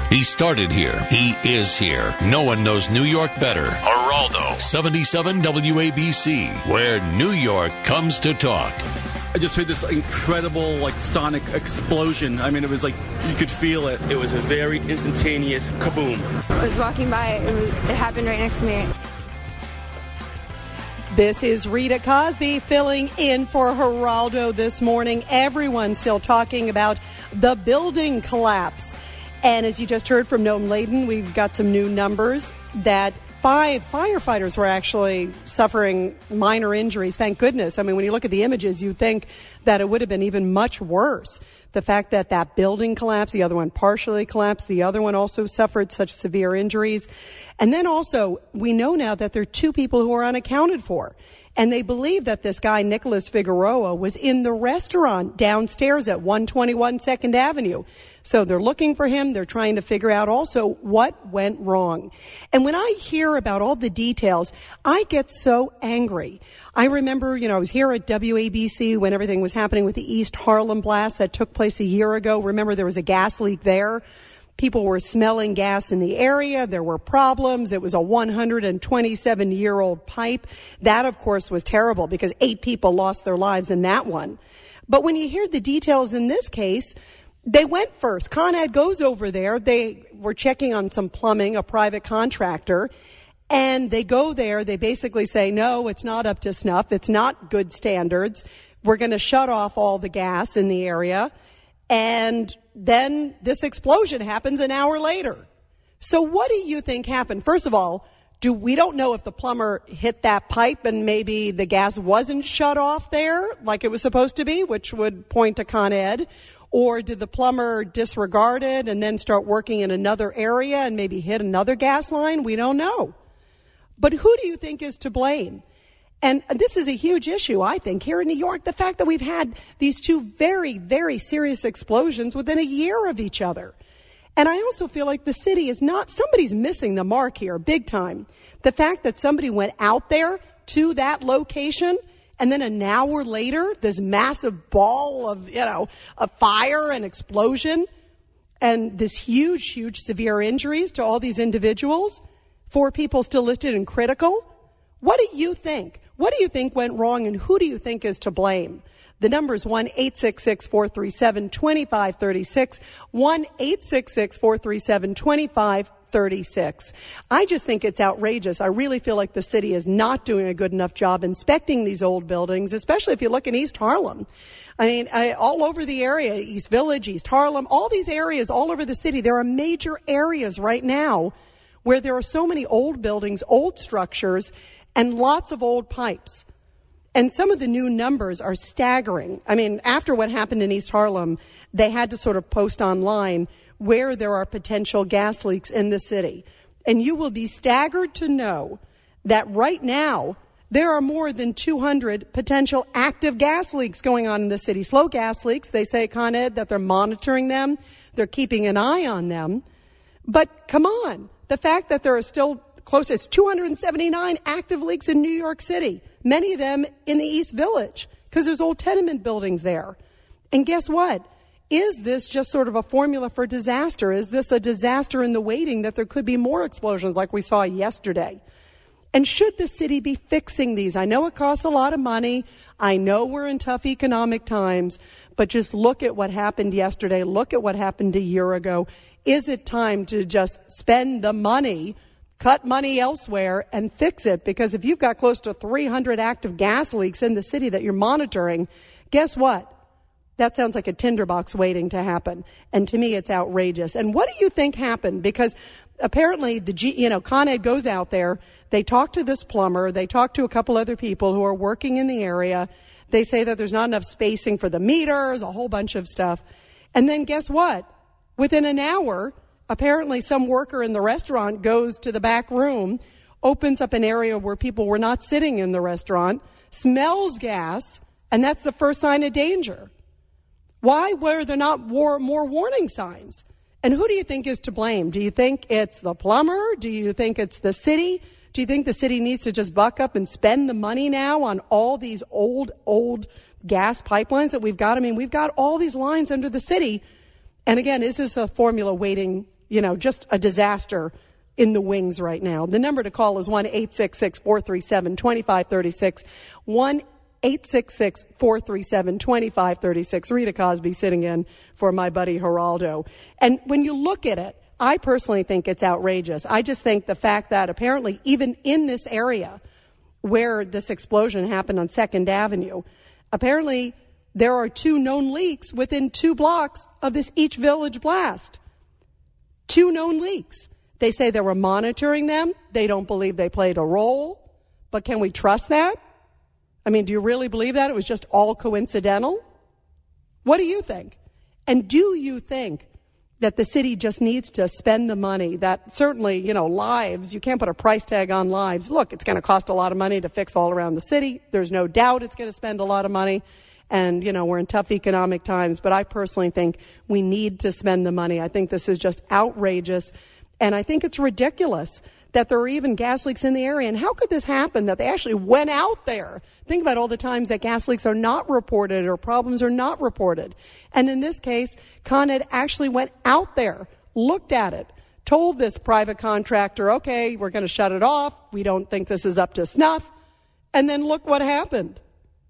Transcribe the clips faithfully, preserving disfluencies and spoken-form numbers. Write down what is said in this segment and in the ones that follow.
He started here. He is here. No one knows New York better. Geraldo, seventy-seven W A B C, where New York comes to talk. I just heard this incredible, like, sonic explosion. I mean, it was like, you could feel it. It was a very instantaneous kaboom. I was walking by. It, was, it happened right next to me. This is Rita Cosby filling in for Geraldo this morning. Everyone's still talking about the building collapse. And as you just heard from Noam Laden, we've got some new numbers that five firefighters were actually suffering minor injuries. Thank goodness. I mean, when you look at the images, you think that it would have been even much worse. The fact that that building collapsed, the other one partially collapsed, the other one also suffered such severe injuries. And then also, we know now that there are two people who are unaccounted for. And they believe that this guy, Nicholas Figueroa, was in the restaurant downstairs at one twenty-one second Avenue. So they're looking for him. They're trying to figure out also what went wrong. And when I hear about all the details, I get so angry. I remember, you know, I was here at W A B C when everything was happening with the East Harlem blast that took place a year ago. Remember, there was a gas leak there. People were smelling gas in the area. There were problems. It was a one hundred twenty-seven year old pipe. That, of course, was terrible because eight people lost their lives in that one. But when you hear the details in this case, they went first. Con Ed goes over there. They were checking on some plumbing, a private contractor. And they go there. They basically say, no, it's not up to snuff. It's not good standards. We're going to shut off all the gas in the area. And then this explosion happens an hour later. So what do you think happened? First of all, do we don't know if the plumber hit that pipe and maybe the gas wasn't shut off there like it was supposed to be, which would point to Con Ed. Or did the plumber disregard it and then start working in another area and maybe hit another gas line? We don't know. But who do you think is to blame? And this is a huge issue, I think, here in New York, the fact that we've had these two very, very serious explosions within a year of each other. And I also feel like the city is not, somebody's missing the mark here, big time. The fact that somebody went out there to that location and then an hour later, this massive ball of, you know, a fire and explosion and this huge, huge severe injuries to all these individuals, four people still listed in critical. What do you think? What do you think went wrong, and who do you think is to blame? The number is one eight six six, four three seven, two five three six, one eight six six, four three seven, two five three six. I just think it's outrageous. I really feel like the city is not doing a good enough job inspecting these old buildings, especially if you look in East Harlem. I mean, I, all over the area, East Village, East Harlem, all these areas all over the city, there are major areas right now where there are so many old buildings, old structures, and lots of old pipes. And some of the new numbers are staggering. I mean, after what happened in East Harlem, they had to sort of post online where there are potential gas leaks in the city. And you will be staggered to know that right now, there are more than two hundred potential active gas leaks going on in the city. Slow gas leaks. They say at Con Ed that they're monitoring them. They're keeping an eye on them. But come on. The fact that there are still close, it's two hundred seventy-nine active leaks in New York City, many of them in the East Village, because there's old tenement buildings there. And guess what? Is this just sort of a formula for disaster? Is this a disaster in the waiting that there could be more explosions like we saw yesterday? And should the city be fixing these? I know it costs a lot of money. I know we're in tough economic times, but just look at what happened yesterday. Look at what happened a year ago. Is it time to just spend the money, cut money elsewhere, and fix it? Because if you've got close to three hundred active gas leaks in the city that you're monitoring, guess what? That sounds like a tinderbox waiting to happen. And to me, it's outrageous. And what do you think happened? Because apparently, the G, you know, Con Ed goes out there. They talk to this plumber. They talk to a couple other people who are working in the area. They say that there's not enough spacing for the meters, a whole bunch of stuff. And then guess what? Within an hour, apparently some worker in the restaurant goes to the back room, opens up an area where people were not sitting in the restaurant, smells gas, and that's the first sign of danger. Why were there not more, more warning signs? And who do you think is to blame? Do you think it's the plumber? Do you think it's the city? Do you think the city needs to just buck up and spend the money now on all these old, old gas pipelines that we've got? I mean, we've got all these lines under the city. And again, is this a formula waiting you know, just a disaster in the wings right now. The number to call is one eight six six, four three seven, two five three six, one eight six six, four three seven, two five three six. Rita Cosby sitting in for my buddy Geraldo. And when you look at it, I personally think it's outrageous. I just think the fact that apparently even in this area where this explosion happened on second Avenue, apparently there are two known leaks within two blocks of this East Village blast. Two known leaks. They say they were monitoring them. They don't believe they played a role. But can we trust that? I mean, do you really believe that? It was just all coincidental? What do you think? And do you think that the city just needs to spend the money that certainly, you know, lives, you can't put a price tag on lives. Look, it's going to cost a lot of money to fix all around the city. There's no doubt it's going to spend a lot of money. And, you know, we're in tough economic times. But I personally think we need to spend the money. I think this is just outrageous. And I think it's ridiculous that there are even gas leaks in the area. And how could this happen, that they actually went out there? Think about all the times that gas leaks are not reported or problems are not reported. And in this case, Con Ed actually went out there, looked at it, told this private contractor, okay, we're going to shut it off. We don't think this is up to snuff. And then look what happened.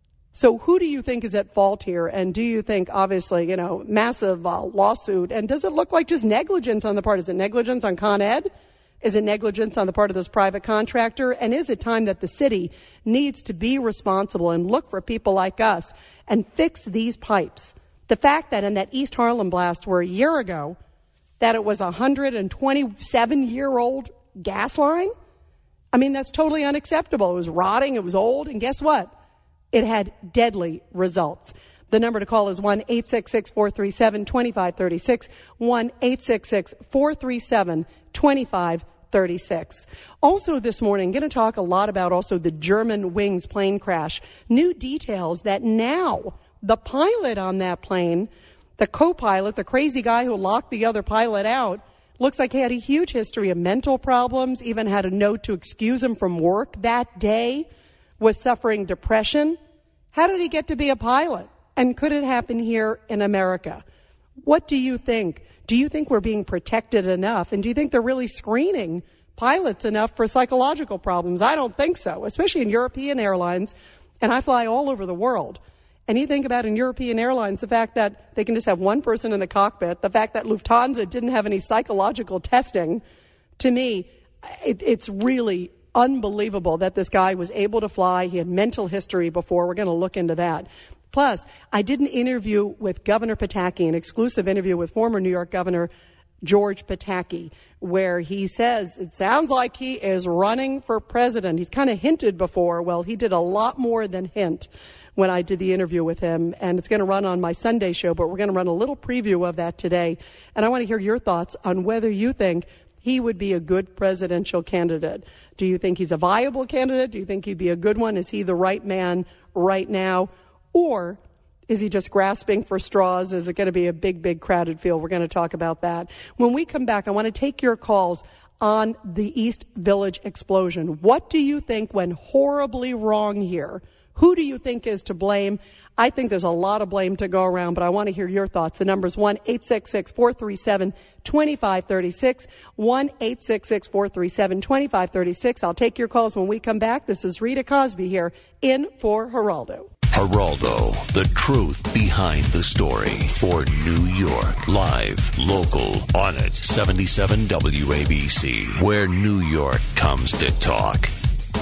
So who do you think is at fault here? And do you think, obviously, you know, massive uh, lawsuit? And does it look like just negligence on the part? Is it negligence on Con Ed? Is it negligence on the part of this private contractor? And is it time that the city needs to be responsible and look for people like us and fix these pipes? The fact that in that East Harlem blast where a year ago that it was a one hundred twenty-seven-year-old gas line, I mean, that's totally unacceptable. It was rotting, it was old, and guess what? It had deadly results. The number to call is one eight six six, four three seven, two five three six, one eight six six, four three seven, two five three six. Also this morning, going to talk a lot about also the German Wings plane crash. New details that now the pilot on that plane, the co-pilot, the crazy guy who locked the other pilot out, looks like he had a huge history of mental problems, even had a note to excuse him from work that day, was suffering depression. How did he get to be a pilot? And could it happen here in America? What do you think? Do you think we're being protected enough? And do you think they're really screening pilots enough for psychological problems? I don't think so, especially in European airlines. And I fly all over the world. And you think about in European airlines, the fact that they can just have one person in the cockpit, the fact that Lufthansa didn't have any psychological testing, to me, it, it's really unbelievable that this guy was able to fly. He had mental history before. We're going to look into that. Plus, I did an interview with Governor Pataki, an exclusive interview with former New York Governor George Pataki, where he says it sounds like he is running for president. He's kind of hinted before. Well, he did a lot more than hint when I did the interview with him, and it's going to run on my Sunday show, but we're going to run a little preview of that today. And I want to hear your thoughts on whether you think he would be a good presidential candidate. Do you think he's a viable candidate? Do you think he'd be a good one? Is he the right man right now? Or is he just grasping for straws? Is it going to be a big, big crowded field? We're going to talk about that. When we come back, I want to take your calls on the East Village explosion. What do you think went horribly wrong here? Who do you think is to blame? I think there's a lot of blame to go around, but I want to hear your thoughts. The number is one eight six six, four three seven, two five three six, one eight six six, four three seven, two five three six. I'll take your calls when we come back. This is Rita Cosby here in for Geraldo. Geraldo, the truth behind the story for New York. Live, local, on it, seventy-seven W A B C, where New York comes to talk.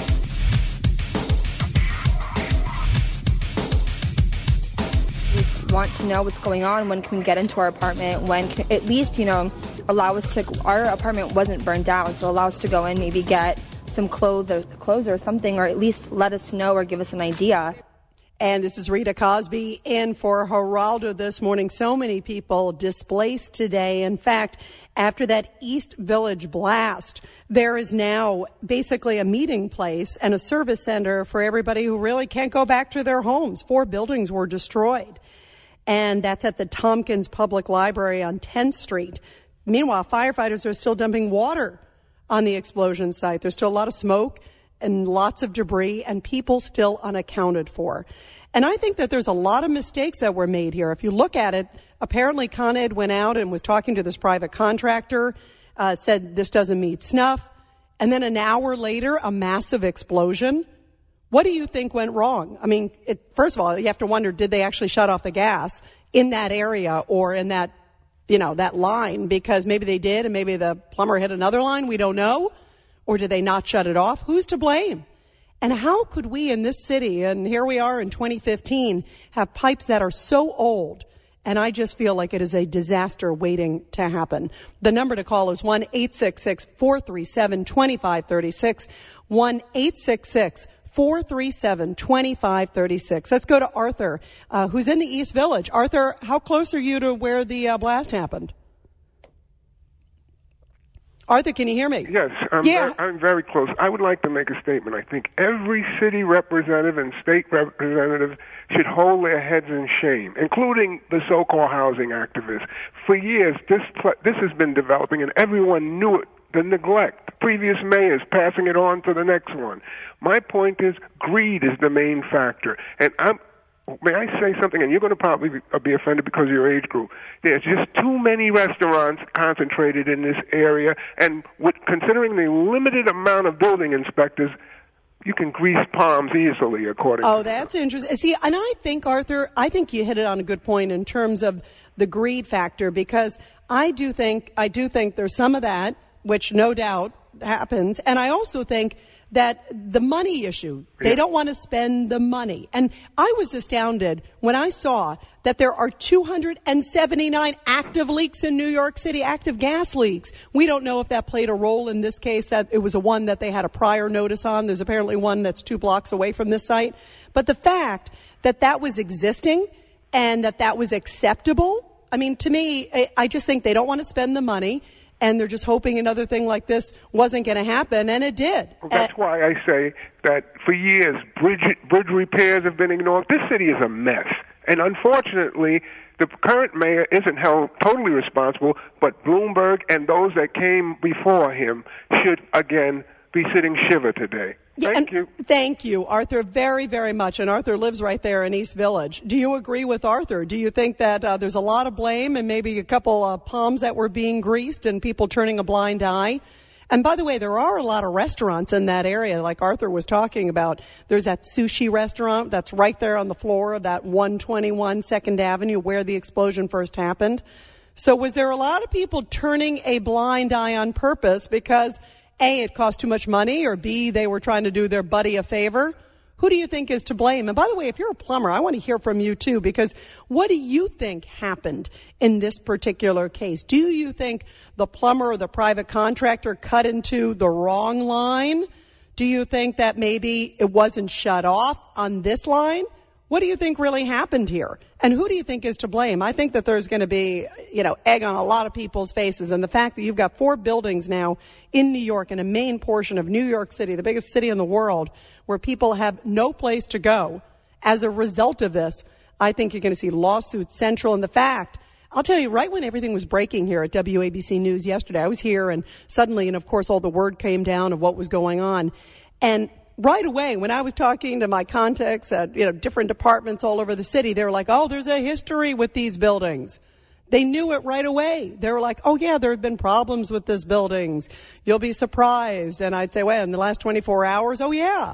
We want to know what's going on. When can we get into our apartment? When can, at least, you know, allow us to, our apartment wasn't burned down, so allow us to go in, maybe get some clothes or, clothes or something, or at least let us know or give us an idea. And this is Rita Cosby in for Geraldo this morning. So many people displaced today. In fact, after that East Village blast, there is now basically a meeting place and a service center for everybody who really can't go back to their homes. Four buildings were destroyed. And that's at the Tompkins Public Library on tenth Street. Meanwhile, firefighters are still dumping water on the explosion site. There's still a lot of smoke and lots of debris and people still unaccounted for. And I think that there's a lot of mistakes that were made here. If you look at it, apparently Con Ed went out and was talking to this private contractor, uh, said this doesn't meet snuff, and then an hour later, a massive explosion. What do you think went wrong? I mean, it, first of all, you have to wonder, did they actually shut off the gas in that area or in that, you know, that line? Because maybe they did and maybe the plumber hit another line. We don't know. Or did they not shut it off? Who's to blame? And how could we in this city, and here we are in twenty fifteen, have pipes that are so old? And I just feel like it is a disaster waiting to happen. The number to call is one eight six six, four three seven, two five three six, one eight six six, four three seven, two five three six. Let's go to Arthur, uh, who's in the East Village. Arthur, how close are you to where the uh, blast happened? Arthur, can you hear me? Yes, I'm, yeah. very, I'm very close. I would like to make a statement. I think every city representative and state representative should hold their heads in shame, including the so-called housing activists. For years, this this has been developing, and everyone knew it. The neglect, the previous mayors passing it on to the next one. My point is, greed is the main factor. And I'm May I say something? And you're going to probably be offended because of your age group. There's just too many restaurants concentrated in this area, and with considering the limited amount of building inspectors, you can grease palms easily, according oh, to... Oh, that's interesting. See, and I think, Arthur, I think you hit it on a good point in terms of the greed factor, because I do think, I do think there's some of that, which no doubt happens, and I also think that the money issue, they yeah. don't want to spend the money. And I was astounded when I saw that there are two hundred seventy-nine active leaks in New York City, active gas leaks. We don't know if that played a role in this case, that it was a one that they had a prior notice on. There's apparently one that's two blocks away from this site. But the fact that that was existing and that that was acceptable, I mean, to me, I just think they don't want to spend the money. And they're just hoping another thing like this wasn't going to happen, and it did. Well, that's uh, why I say that for years, bridge, bridge repairs have been ignored. This city is a mess. And unfortunately, the current mayor isn't held totally responsible, but Bloomberg and those that came before him should, again, be sitting shiver today. Yeah, thank you. Thank you, Arthur, very, very much. And Arthur lives right there in East Village. Do you agree with Arthur? Do you think that uh, there's a lot of blame and maybe a couple of uh, palms that were being greased and people turning a blind eye? And by the way, there are a lot of restaurants in that area, like Arthur was talking about. There's that sushi restaurant that's right there on the floor of that one twenty-one Second Avenue where the explosion first happened. So was there a lot of people turning a blind eye on purpose because A, it cost too much money, or B, they were trying to do their buddy a favor? Who do you think is to blame? And by the way, if you're a plumber, I want to hear from you too, because what do you think happened in this particular case? Do you think the plumber or the private contractor cut into the wrong line? Do you think that maybe it wasn't shut off on this line? What do you think really happened here? And who do you think is to blame? I think that there's going to be, you know, egg on a lot of people's faces. And the fact that you've got four buildings now in New York, in a main portion of New York City, the biggest city in the world, where people have no place to go as a result of this, I think you're going to see lawsuits central. And the fact, I'll tell you, right when everything was breaking here at W A B C News yesterday, I was here, and suddenly, and of course, all the word came down of what was going on. And right away, when I was talking to my contacts at, you know, different departments all over the city, they were like, oh, there's a history with these buildings. They knew it right away. They were like, oh, yeah, there have been problems with these buildings. You'll be surprised. And I'd say, well, in the last twenty-four hours, oh, yeah.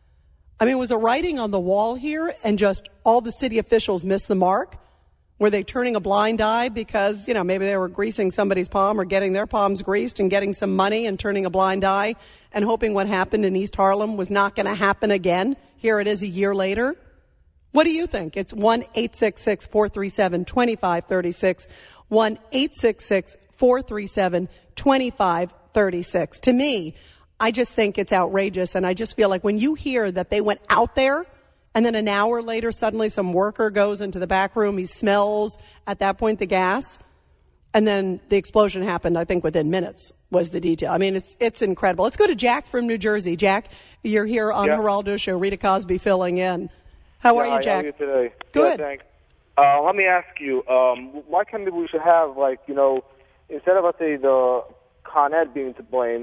I mean, was a writing on the wall here, and just all the city officials missed the mark? Were they turning a blind eye because, you know, maybe they were greasing somebody's palm or getting their palms greased and getting some money and turning a blind eye and hoping what happened in East Harlem was not going to happen again? Here it is a year later. What do you think? It's one eight six six, four three seven, two five three six, one eight six six, four three seven, two five three six. To me, I just think it's outrageous, and I just feel like when you hear that they went out there and then an hour later, suddenly some worker goes into the back room. He smells, at that point, the gas. And then the explosion happened, I think, within minutes was the detail. I mean, it's it's incredible. Let's go to Jack from New Jersey. Jack, you're here on yeah. Geraldo Show. Rita Cosby filling in. How yeah, are you, Jack? How are you today? Good. Yeah, thanks. Uh, let me ask you, um, why can't we should have, like, you know, instead of, let's say, the Con Ed being to blame,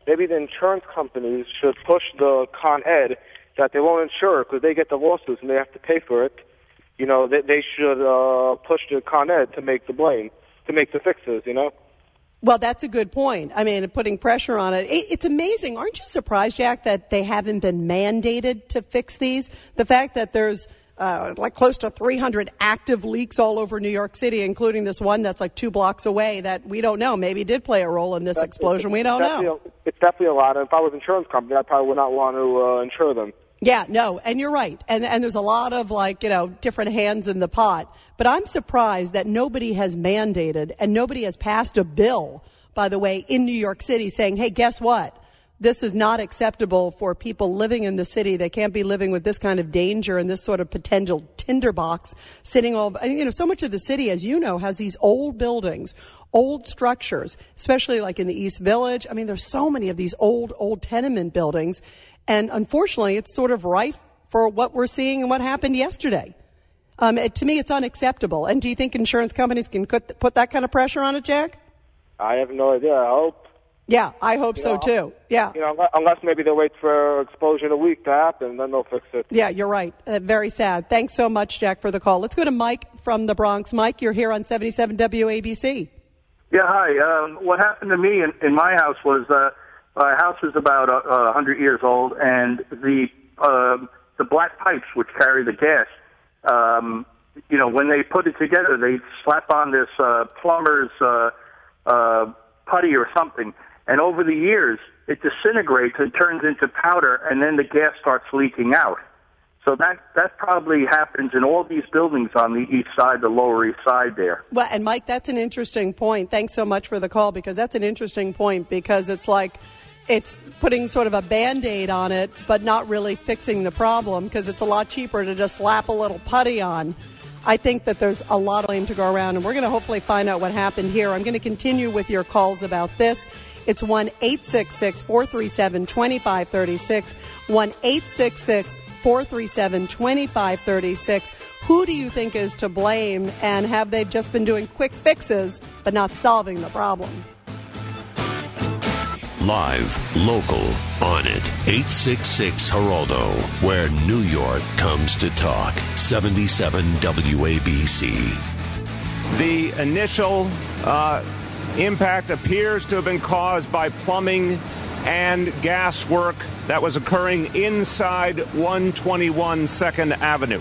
maybe the insurance companies should push the Con Ed that they won't insure because they get the lawsuits and they have to pay for it. You know, they, they should uh, push the Con Ed to make the blame, to make the fixes, you know? Well, that's a good point. I mean, putting pressure on it. it. It's amazing. Aren't you surprised, Jack, that they haven't been mandated to fix these? The fact that there's uh, like close to three hundred active leaks all over New York City, including this one that's like two blocks away that we don't know. Maybe did play a role in this that's, explosion. We don't know. A, it's definitely a lot. And if I was an insurance company, I probably would not want to uh, insure them. Yeah, no, and you're right. And and there's a lot of, like, you know, different hands in the pot. But I'm surprised that nobody has mandated and nobody has passed a bill, by the way, in New York City saying, hey, guess what? This is not acceptable for people living in the city. They can't be living with this kind of danger and this sort of potential tinderbox sitting all, you know, so much of the city, as you know, has these old buildings, old structures, especially like in the East Village. I mean, there's so many of these old, old tenement buildings. And unfortunately, it's sort of rife for what we're seeing and what happened yesterday. Um, it, to me, it's unacceptable. And do you think insurance companies can put, put that kind of pressure on it, Jack? I have no idea. I hope. Yeah, I hope you so, know, too. Yeah. You know, unless maybe they wait for explosion a week to happen, then they'll fix it. Yeah, you're right. Uh, very sad. Thanks so much, Jack, for the call. Let's go to Mike from the Bronx. Mike, you're here on seventy-seven W A B C. Yeah, hi. Um, what happened to me in, in my house was... Uh, My house is about a uh, hundred years old, and the uh, the black pipes which carry the gas, um, you know, when they put it together, they slap on this uh, plumber's uh, uh, putty or something, and over the years, it disintegrates and turns into powder, and then the gas starts leaking out. So that, that probably happens in all these buildings on the east side, the Lower East Side there. Well, and Mike, that's an interesting point. Thanks so much for the call, because that's an interesting point, because it's like it's putting sort of a Band-Aid on it, but not really fixing the problem, because it's a lot cheaper to just slap a little putty on. I think that there's a lot of blame to go around, and we're going to hopefully find out what happened here. I'm going to continue with your calls about this. It's one eight six six, four three seven, two five three six, one eight six six, four three seven, two five three six. Who do you think is to blame, and have they just been doing quick fixes but not solving the problem? Live, local, on it. eight six six Geraldo, where New York comes to talk. seventy-seven W A B C. The initial uh, impact appears to have been caused by plumbing and gas work that was occurring inside one twenty-one second Avenue.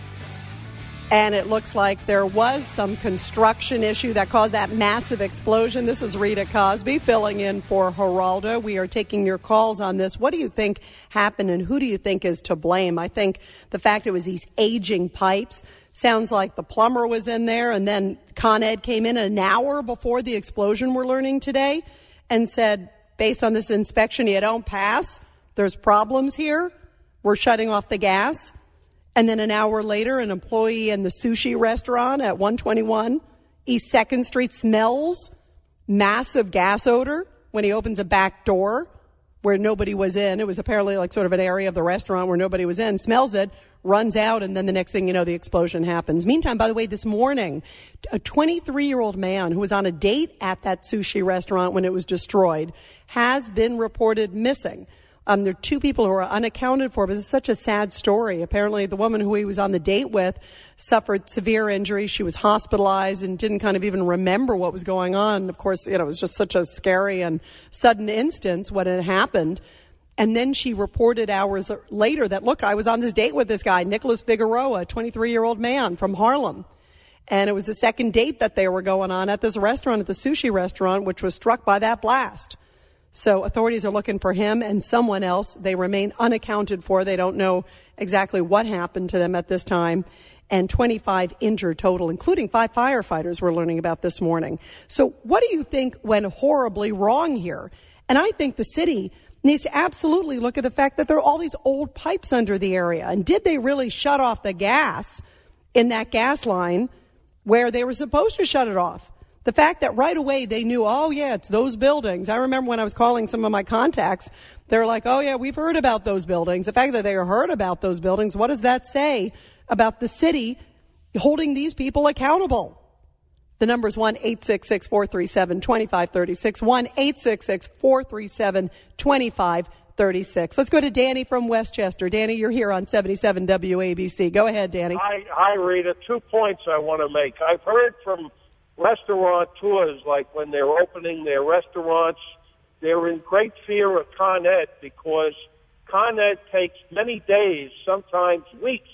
And it looks like there was some construction issue that caused that massive explosion. This is Rita Cosby filling in for Geraldo. We are taking your calls on this. What do you think happened, and who do you think is to blame? I think the fact it was these aging pipes. Sounds like the plumber was in there, and then Con Ed came in an hour before the explosion, we're learning today, and said, based on this inspection, you don't pass. There's problems here. We're shutting off the gas. And then an hour later, an employee in the sushi restaurant at one twenty-one East second Street smells massive gas odor when he opens a back door where nobody was in. It was apparently like sort of an area of the restaurant where nobody was in. Smells it, runs out, and then the next thing you know, the explosion happens. Meantime, by the way, this morning, a twenty-three-year-old man who was on a date at that sushi restaurant when it was destroyed has been reported missing. Um, there are two people who are unaccounted for, but it's such a sad story. Apparently, the woman who he was on the date with suffered severe injuries. She was hospitalized and didn't kind of even remember what was going on. And of course, you know, it was just such a scary and sudden instance when it happened. And then she reported hours later that, look, I was on this date with this guy, Nicholas Figueroa, a twenty-three-year-old man from Harlem. And it was the second date that they were going on at this restaurant, at the sushi restaurant, which was struck by that blast. So authorities are looking for him and someone else. They remain unaccounted for. They don't know exactly what happened to them at this time. And twenty-five injured total, including five firefighters we're learning about this morning. So what do you think went horribly wrong here? And I think the city needs to absolutely look at the fact that there are all these old pipes under the area. And did they really shut off the gas in that gas line where they were supposed to shut it off? The fact that right away they knew, oh, yeah, it's those buildings. I remember when I was calling some of my contacts, they were like, oh, yeah, we've heard about those buildings. The fact that they heard about those buildings, what does that say about the city holding these people accountable? The number is one eight six six, four three seven, two five three six, one eight six six, four three seven, two five three six. Let's go to Danny from Westchester. Danny, you're here on seventy-seven W A B C. Go ahead, Danny. Hi, hi, Rita. Two points I want to make. I've heard from restaurateurs, like when they're opening their restaurants, they're in great fear of Con Ed because Con Ed takes many days, sometimes weeks,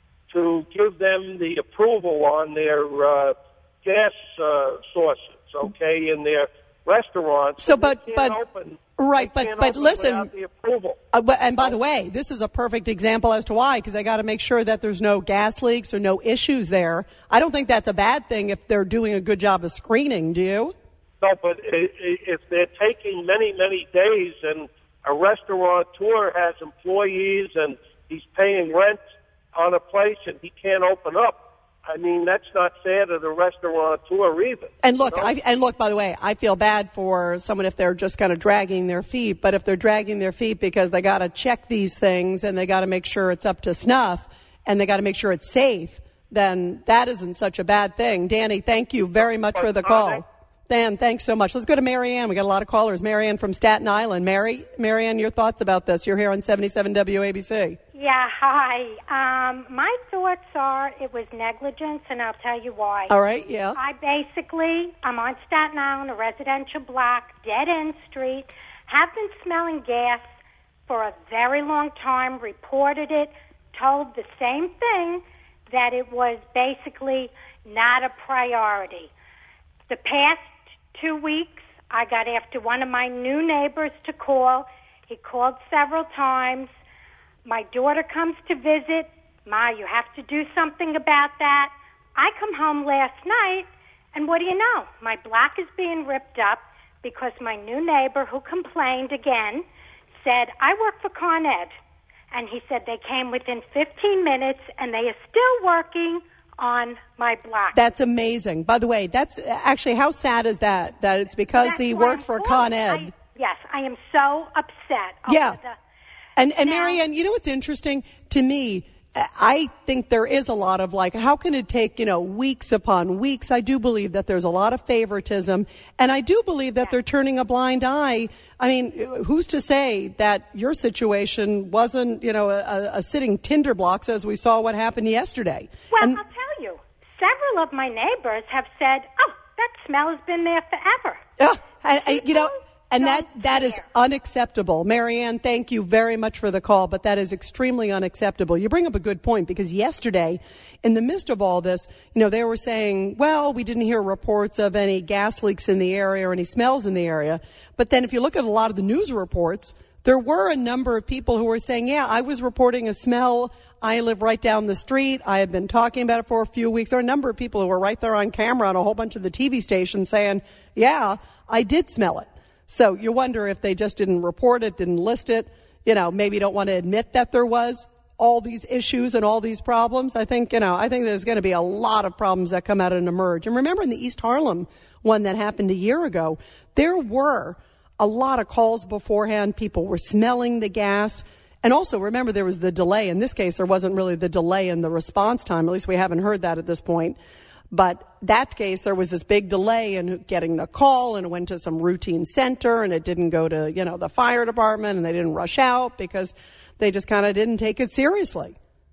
to give them the approval on their uh, gas uh, sources, okay, in their restaurants. So, but, but, open, right, but, but listen, the approval. Uh, but, and by the way, this is a perfect example as to why, because they got to make sure that there's no gas leaks or no issues there. I don't think that's a bad thing if they're doing a good job of screening, do you? No, but if they're taking many, many days and a restaurateur has employees and he's paying rent on a place and he can't open up, I mean, that's not fair to the restaurateur either. And look, you know? I, and look, by the way, I feel bad for someone if they're just kind of dragging their feet, but if they're dragging their feet because they got to check these things and they got to make sure it's up to snuff and they got to make sure it's safe, then that isn't such a bad thing. Danny, thank you very much for the call. Dan, thanks so much. Let's go to Marianne. We got a lot of callers. Marianne from Staten Island. Mary, Marianne, your thoughts about this? You're here on seventy-seven W A B C. Yeah, hi. Um, my thoughts are it was negligence, and I'll tell you why. All right, yeah. I basically, I'm on Staten Island, a residential block, dead-end street, have been smelling gas for a very long time, reported it, told the same thing, that it was basically not a priority. The past two weeks, I got after one of my new neighbors to call. He called several times. My daughter comes to visit. Ma, you have to do something about that. I come home last night, and what do you know? My block is being ripped up because my new neighbor, who complained again, said, I work for Con Ed. And he said they came within fifteen minutes, and they are still working on my block. That's amazing. By the way, that's actually, how sad is that? That it's because that's he worked for Con Ed. I, yes, I am so upset. Yeah. Over the, and and now, Marianne, you know what's interesting to me? I think there is a lot of like, how can it take, you know, weeks upon weeks? I do believe that there's a lot of favoritism, and I do believe that yeah. they're turning a blind eye. I mean, who's to say that your situation wasn't, you know, a, a sitting tinder blocks as we saw what happened yesterday? Well, and, I'll tell you, several of my neighbors have said, oh, that smell has been there forever. Yeah, I, I, you know, and that, that is unacceptable. Marianne, thank you very much for the call, but that is extremely unacceptable. You bring up a good point, because yesterday, in the midst of all this, you know, they were saying, well, we didn't hear reports of any gas leaks in the area or any smells in the area. But then if you look at a lot of the news reports, there were a number of people who were saying, yeah, I was reporting a smell. I live right down the street. I have been talking about it for a few weeks. There are a number of people who were right there on camera on a whole bunch of the T V stations saying, yeah, I did smell it. So you wonder if they just didn't report it, didn't list it, you know, maybe don't want to admit that there was all these issues and all these problems. I think, you know, I think there's going to be a lot of problems that come out and emerge. And remember in the East Harlem one that happened a year ago, there were a lot of calls beforehand. People were smelling the gas. And also remember there was the delay. In this case, there wasn't really the delay in the response time. At least we haven't heard that at this point. But that case, there was this big delay in getting the call, and it went to some routine center, and it didn't go to, you know, the fire department, and they didn't rush out because they just kind of didn't take it seriously.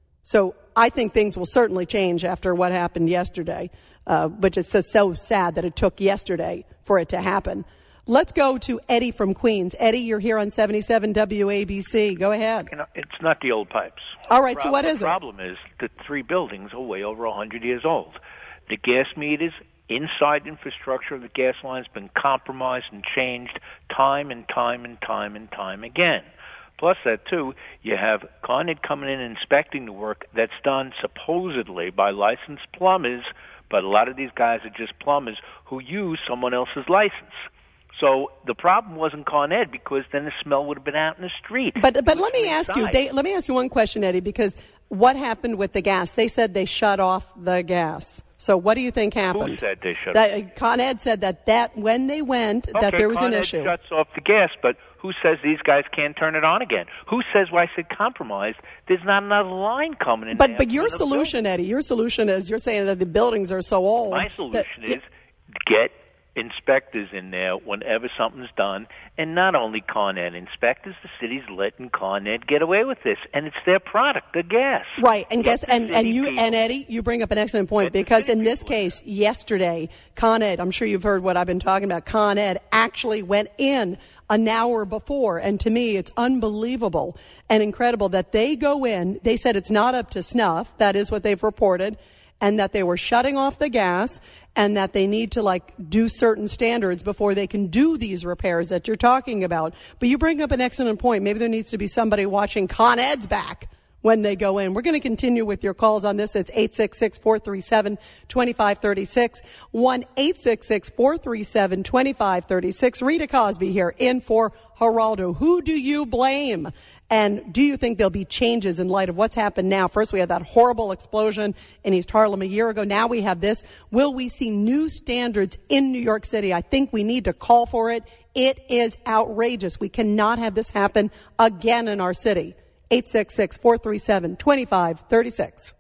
So I think things will certainly change after what happened yesterday, uh, which is just so sad that it took yesterday for it to happen. Let's go to Eddie from Queens. Eddie, you're here on seventy-seven W A B C. Go ahead. You know, it's not the old pipes. All right, Pro- so what is the it? The problem is the three buildings are way over one hundred years old. The gas meters, inside infrastructure of the gas line has been compromised and changed time and time and time and time again. Plus that, too, you have Con Ed coming in and inspecting the work that's done supposedly by licensed plumbers, but a lot of these guys are just plumbers who use someone else's license. So the problem wasn't Con Ed, because then the smell would have been out in the street. But but let me ask you, they, let me ask you one question, Eddie, because what happened with the gas? They said they shut off the gas. So what do you think happened? Who said they shut that, off? Con Ed said that, that when they went, okay, that there was Con an Ed issue. Shuts off the gas, but who says these guys can't turn it on again? Who says, well, I said compromised, there's not another line coming in But there but your from another solution, building. Eddie, your solution is you're saying that the buildings are so old. My solution that, is get inspectors in there whenever something's done, and not only Con Ed inspectors, the city's letting Con Ed get away with this, and it's their product, the gas. Right, and Let guess the and, and city you people- and Eddie, you bring up an excellent point Let the because city in this people- case, yesterday, Con Ed, I'm sure you've heard what I've been talking about. Con Ed actually went in an hour before, and to me, it's unbelievable and incredible that they go in. They said it's not up to snuff. That is what they've reported. And that they were shutting off the gas, and that they need to like do certain standards before they can do these repairs that you're talking about. But you bring up an excellent point. Maybe there needs to be somebody watching Con Ed's back when they go in. We're going to continue with your calls on this. It's eight six six, four three seven, two five three six, one eight six six, four three seven, two five three six. Rita Cosby here in for Geraldo. Who do you blame? And do you think there'll be changes in light of what's happened now? First, we had that horrible explosion in East Harlem a year ago. Now we have this. Will we see new standards in New York City? I think we need to call for it. It is outrageous. We cannot have this happen again in our city. eight six six, four three seven, two five three six.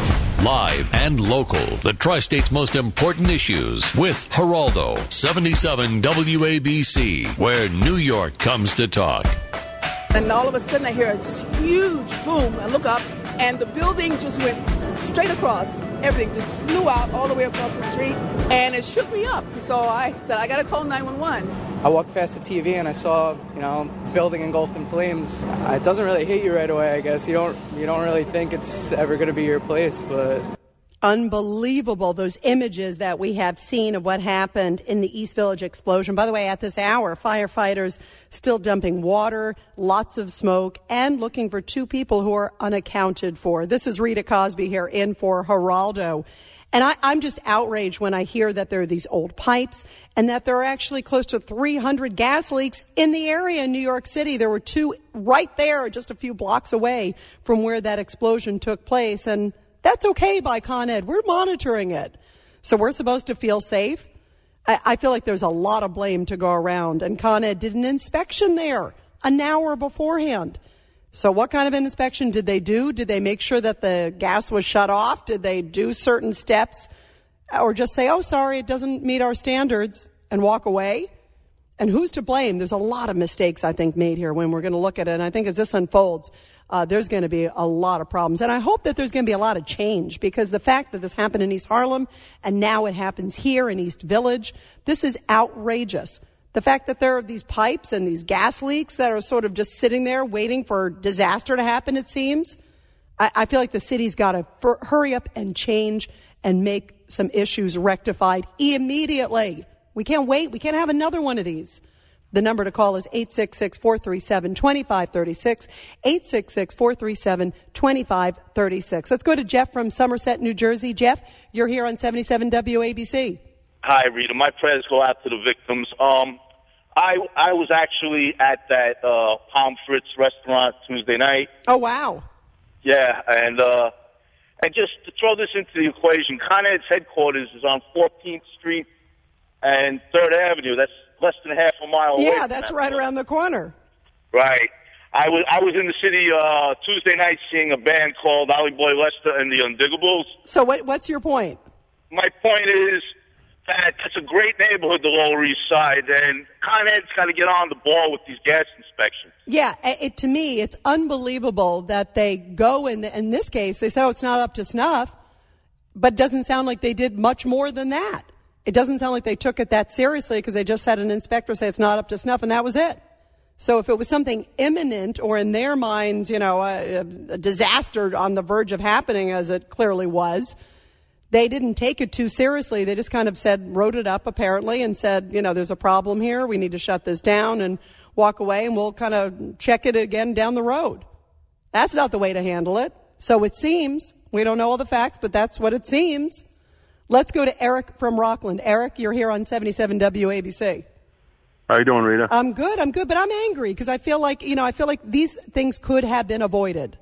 Live and local, the Tri-State's most important issues with Geraldo, seventy-seven W A B C, where New York comes to talk. And all of a sudden I hear a huge boom. I look up and the building just went straight across. Everything just flew out all the way across the street and it shook me up. So I said, I got to call nine one one. I walked past the T V and I saw, you know, building engulfed in flames. It doesn't really hit you right away, I guess. You don't you don't really think it's ever going to be your place, but... Unbelievable, those images that we have seen of what happened in the East Village explosion. By the way, at this hour, firefighters still dumping water, lots of smoke, and looking for two people who are unaccounted for. This is Rita Cosby here in for Geraldo. And I, I'm just outraged when I hear that there are these old pipes and that there are actually close to three hundred gas leaks in the area in New York City. There were two right there, just a few blocks away from where that explosion took place. And that's okay by Con Ed. We're monitoring it. So we're supposed to feel safe. I, I feel like there's a lot of blame to go around. And Con Ed did an inspection there an hour beforehand. So what kind of an inspection did they do? Did they make sure that the gas was shut off? Did they do certain steps? Or just say, oh, sorry, it doesn't meet our standards and walk away? And who's to blame? There's a lot of mistakes, I think, made here when we're going to look at it. And I think as this unfolds, uh, there's going to be a lot of problems. And I hope that there's going to be a lot of change because the fact that this happened in East Harlem and now it happens here in East Village, this is outrageous. The fact that there are these pipes and these gas leaks that are sort of just sitting there waiting for disaster to happen, it seems. I, I feel like the city's got to f- hurry up and change and make some issues rectified immediately. We can't wait. We can't have another one of these. The number to call is eight six six, four three seven, two five three six, eight six six, four three seven, two five three six. Let's go to Jeff from Somerset, New Jersey. Jeff, you're here on seventy-seven W A B C. Hi, Rita. My prayers go out to the victims. Um, I I was actually at that uh, Palm Fritz restaurant Tuesday night. Oh, wow. Yeah, and uh, and just to throw this into the equation, Con Ed's headquarters is on fourteenth Street and third Avenue. That's less than half a mile away. Yeah, that's right around the corner. Right. I was I was in the city uh, Tuesday night seeing a band called Ollie Boy Lester and the Undiggables. So what, what's your point? My point is that it's a great neighborhood, the Lower East Side, and Con Ed's got to get on the ball with these gas inspections. Yeah, it, to me, it's unbelievable that they go in, the, in this case, they say, oh, it's not up to snuff, but it doesn't sound like they did much more than that. It doesn't sound like they took it that seriously because they just had an inspector say it's not up to snuff, and that was it. So if it was something imminent or in their minds, you know, a, a disaster on the verge of happening, as it clearly was, they didn't take it too seriously. They just kind of said, wrote it up apparently and said, you know, there's a problem here. We need to shut this down and walk away and we'll kind of check it again down the road. That's not the way to handle it. So it seems. We don't know all the facts, but that's what it seems. Let's go to Eric from Rockland. Eric, you're here on seventy-seven W A B C. How you doing, Rita? I'm good. I'm good, but I'm angry because I feel like, you know, I feel like these things could have been avoided.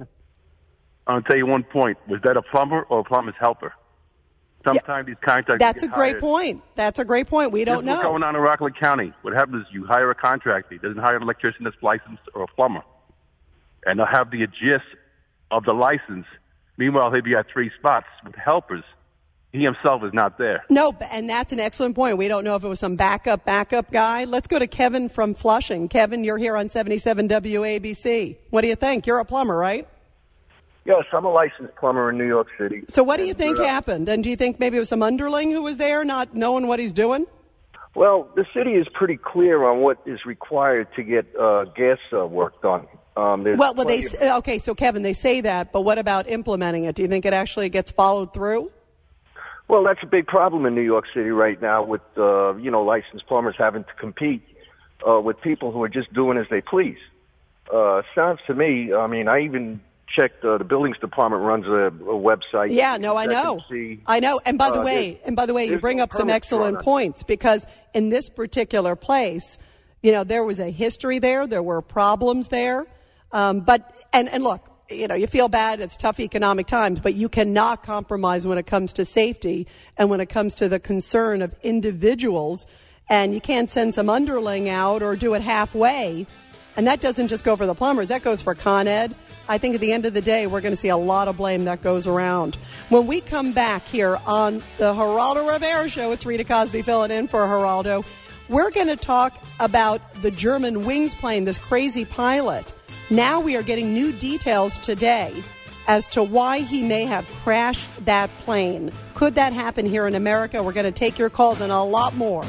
I'll tell you one point. Was that a plumber or a plumber's helper? Sometimes yeah, these contractors That's get a great hired. point. That's a great point. We don't This is know. What's going on in Rockland County? What happens is you hire a contractor. He doesn't hire an electrician that's licensed or a plumber. And they'll have the gist of the license. Meanwhile, he'll be at three spots with helpers he himself is not there. No, and that's an excellent point. We don't know if it was some backup, backup guy. Let's go to Kevin from Flushing. Kevin, you're here on seventy-seven W A B C. What do you think? You're a plumber, right? Yes, I'm a licensed plumber in New York City. So what do you And, think uh, happened? And do you think maybe it was some underling who was there not knowing what he's doing? Well, the city is pretty clear on what is required to get uh, gas uh, work done. Um, there's Well, well, they plenty of- okay. So Kevin, they say that, but what about implementing it? Do you think it actually gets followed through? Well, that's a big problem in New York City right now with, uh, you know, licensed plumbers having to compete uh, with people who are just doing as they please. Uh, sounds to me, I mean, I even checked, uh, the buildings department runs a, a website. Yeah, no, I that can know. see, I know. And by the uh, way, there's- and by the way, you there's bring no up some permits excellent run. points because in this particular place, you know, there was a history there. There were problems there. Um, but, and, and look, you know, you feel bad. It's tough economic times, but you cannot compromise when it comes to safety and when it comes to the concern of individuals. And you can't send some underling out or do it halfway. And that doesn't just go for the plumbers. That goes for Con Ed. I think at the end of the day, we're going to see a lot of blame that goes around. When we come back here on the Geraldo Rivera Show, it's Rita Cosby filling in for Geraldo. We're going to talk about the German Wings plane, this crazy pilot. Now we are getting new details today as to why he may have crashed that plane. Could that happen here in America? We're going to take your calls and a lot more.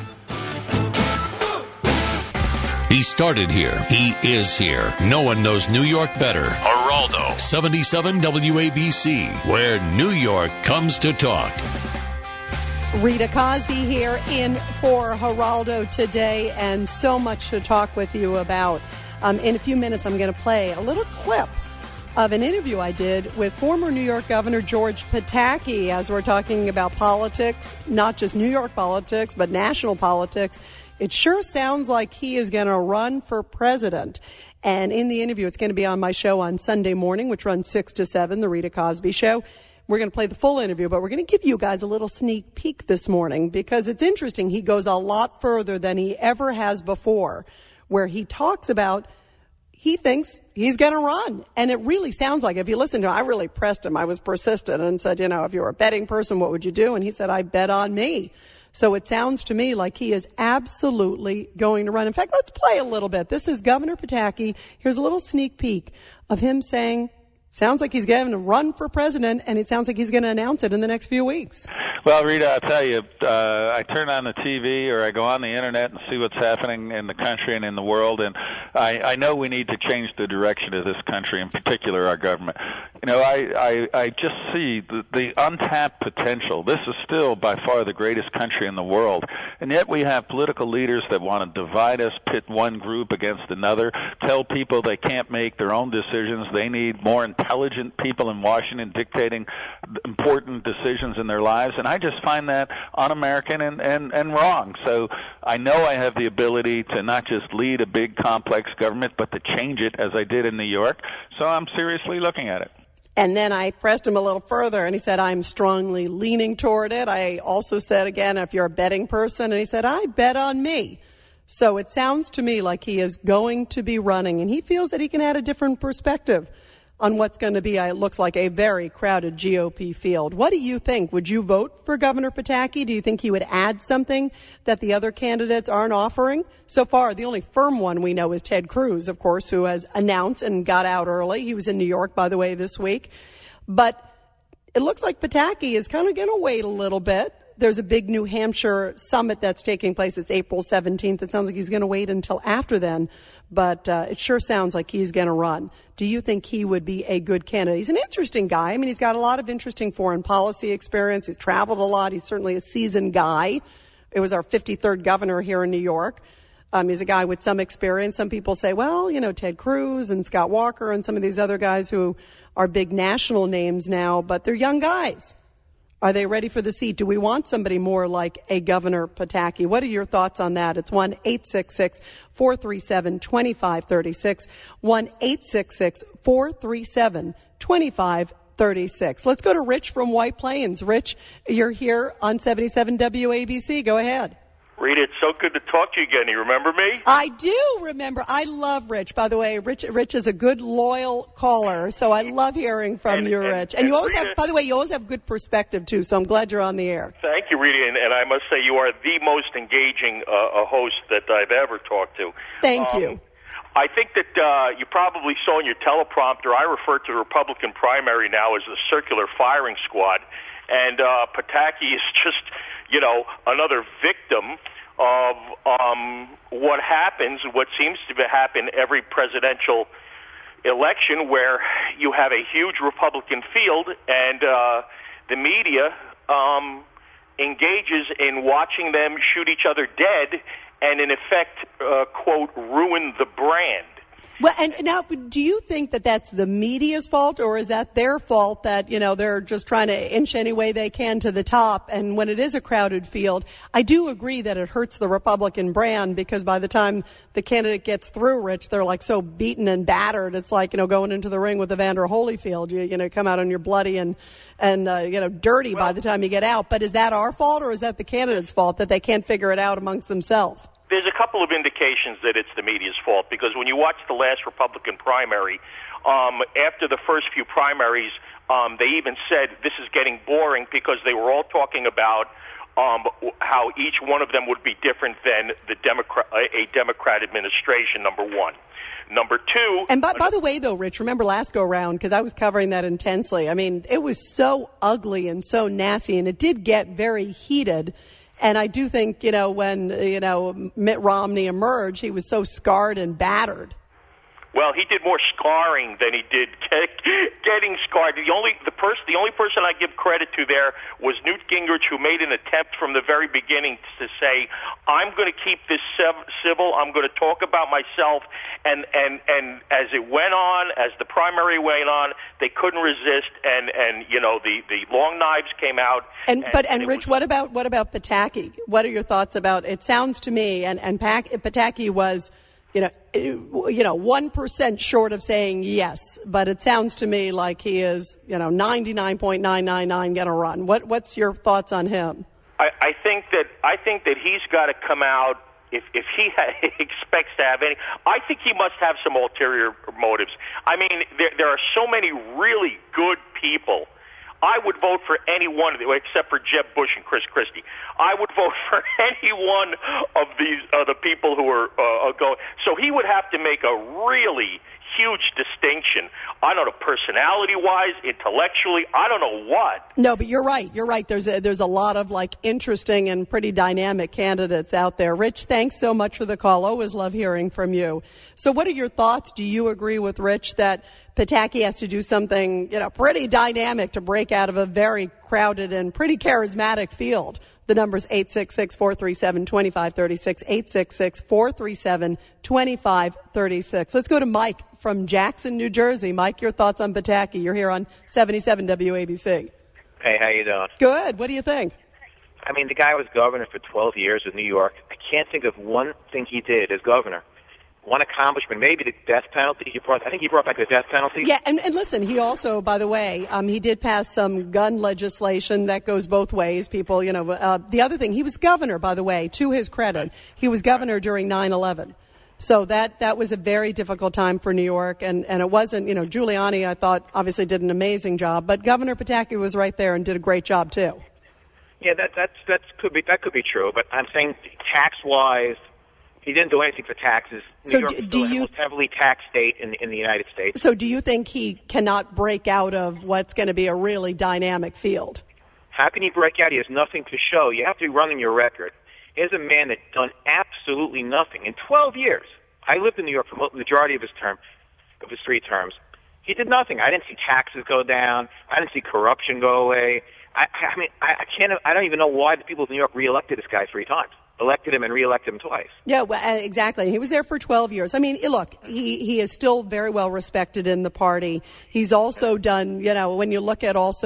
He started here. He is here. No one knows New York better. Geraldo, seventy-seven W A B C, where New York comes to talk. Rita Cosby here in for Geraldo today, and so much to talk with you about. Um, in a few minutes, I'm going to play a little clip of an interview I did with former New York Governor George Pataki as we're talking about politics, not just New York politics, but national politics. It sure sounds like he is going to run for president. And in the interview, it's going to be on my show on Sunday morning, which runs six to seven, The Rita Cosby Show. We're going to play the full interview, but we're going to give you guys a little sneak peek this morning because it's interesting. He goes a lot further than he ever has before, where he talks about he thinks he's going to run. And it really sounds like, if you listen to him, I really pressed him. I was persistent and said, you know, if you were a betting person, what would you do? And he said, I bet on me. So it sounds to me like he is absolutely going to run. In fact, let's play a little bit. This is Governor Pataki. Here's a little sneak peek of him saying, sounds like he's going to run for president, and it sounds like he's going to announce it in the next few weeks. Well, Rita, I'll tell you, uh, I turn on the T V or I go on the Internet and see what's happening in the country and in the world, and I, I know we need to change the direction of this country, in particular our government. You know, I, I, I just see the, the untapped potential. This is still by far the greatest country in the world, and yet we have political leaders that want to divide us, pit one group against another, tell people they can't make their own decisions. They need more intelligent people in Washington dictating important decisions in their lives, and I just find that un-American and, and, and wrong. So I know I have the ability to not just lead a big, complex government, but to change it as I did in New York. So I'm seriously looking at it. And then I pressed him a little further, and he said, I'm strongly leaning toward it. I also said, again, if you're a betting person, and he said, I bet on me. So it sounds to me like he is going to be running, and he feels that he can add a different perspective on what's going to be, it looks like, a very crowded G O P field. What do you think? Would you vote for Governor Pataki? Do you think he would add something that the other candidates aren't offering? So far, the only firm one we know is Ted Cruz, of course, who has announced and got out early. He was in New York, by the way, this week. But it looks like Pataki is kind of going to wait a little bit. There's a big New Hampshire summit that's taking place. It's April seventeenth. It sounds like he's going to wait until after then, but uh, it sure sounds like he's going to run. Do you think he would be a good candidate? He's an interesting guy. I mean, he's got a lot of interesting foreign policy experience. He's traveled a lot. He's certainly a seasoned guy. It was our fifty-third governor here in New York. Um, he's a guy with some experience. Some people say, well, you know, Ted Cruz and Scott Walker and some of these other guys who are big national names now, but they're young guys. Are they ready for the seat? Do we want somebody more like a Governor Pataki? What are your thoughts on that? It's one eight six six, four three seven, two five three six, one eight six six, four three seven, two five three six. Let's go to Rich from White Plains. Rich, you're here on seventy-seven W A B C. Go ahead. Rita, it's so good to talk to you again. You remember me? I do remember. I love Rich, by the way. Rich Rich is a good, loyal caller, so I love hearing from and, you, and, Rich. And, and you always Rita, have, by the way, you always have good perspective, too, so I'm glad you're on the air. Thank you, Rita, and, and I must say you are the most engaging uh, a host that I've ever talked to. Thank um, you. I think that uh, you probably saw in your teleprompter, I refer to the Republican primary now as the circular firing squad, and uh, Pataki is just, you know, another victim of um, what happens, what seems to happen every presidential election, where you have a huge Republican field and uh, the media um, engages in watching them shoot each other dead and, in effect, uh, quote, ruin the brand. Well, and now, do you think that that's the media's fault, or is that their fault that, you know, they're just trying to inch any way they can to the top? And when it is a crowded field, I do agree that it hurts the Republican brand, because by the time the candidate gets through, Rich, they're like so beaten and battered. It's like, you know, going into the ring with Evander Holyfield. You, you know, come out and you're bloody and, and uh, you know, dirty well, by the time you get out. But is that our fault, or is that the candidate's fault that they can't figure it out amongst themselves? There's a couple of indications that it's the media's fault, because when you watch the last Republican primary, um, after the first few primaries, um, they even said this is getting boring, because they were all talking about um, how each one of them would be different than the Democrat, a Democrat administration, number one. Number two... And by, by the way, though, Rich, remember last go-round, because I was covering that intensely. I mean, it was so ugly and so nasty, and it did get very heated. And I do think, you know, when, you know, Mitt Romney emerged, he was so scarred and battered. Well, he did more scarring than he did get, getting scarred. The only the person the only person I give credit to there was Newt Gingrich, who made an attempt from the very beginning to say, "I'm going to keep this civil. I'm going to talk about myself." And and and as it went on, as the primary went on, they couldn't resist, and and you know the the long knives came out. And, and but and Rich, was, what about what about Pataki? What are your thoughts about? It sounds to me, and and Pac, Pataki was, you know, you know, one percent short of saying yes, but it sounds to me like he is, you know, ninety-nine point nine nine nine going to run. What what's your thoughts on him? I, I think that I think that he's got to come out. If if he ha- expects to have any, I think he must have some ulterior motives. I mean, there there are so many really good people. I would vote for any one of them, except for Jeb Bush and Chris Christie. I would vote for any one of these uh, the people who are uh, going. So he would have to make a really huge distinction. I don't know, personality-wise, intellectually, I don't know what. No, but you're right. You're right. There's a, there's a lot of, like, interesting and pretty dynamic candidates out there. Rich, thanks so much for the call. Always love hearing from you. So what are your thoughts? Do you agree with Rich that Pataki has to do something, you know, pretty dynamic to break out of a very crowded and pretty charismatic field? The number's eight six six, four three seven, two five three six, eight six six, four three seven, two five three six. Let's go to Mike from Jackson, New Jersey. Mike, your thoughts on Pataki. You're here on seventy-seven W A B C. Hey, how you doing? Good. What do you think? I mean, the guy was governor for twelve years of New York. I can't think of one thing he did as governor. One accomplishment, maybe the death penalty. He brought, I think he brought back the death penalty. Yeah, and, and listen, he also, by the way, um, he did pass some gun legislation that goes both ways. People, you know, uh, the other thing, he was governor, by the way, to his credit. He was governor during nine eleven. So that, that was a very difficult time for New York, and, and it wasn't, you know, Giuliani, I thought, obviously did an amazing job, but Governor Pataki was right there and did a great job, too. Yeah, that, that's, that could be, that could be true, but I'm saying tax-wise, he didn't do anything for taxes. New so York do, is do still you, the most heavily taxed state in, in the United States. So do you think he cannot break out of what's going to be a really dynamic field? How can he break out? He has nothing to show. You have to be running your record. Here's a man that's done absolutely nothing. In twelve years, I lived in New York for the majority of his term, of his three terms. He did nothing. I didn't see taxes go down. I didn't see corruption go away. I, I mean, I, I can't. I don't even know why the people of New York reelected this guy three times. Elected him and reelected him twice. Yeah, well, exactly. He was there for twelve years. I mean, look, he, he is still very well respected in the party. He's also done, you know, when you look at also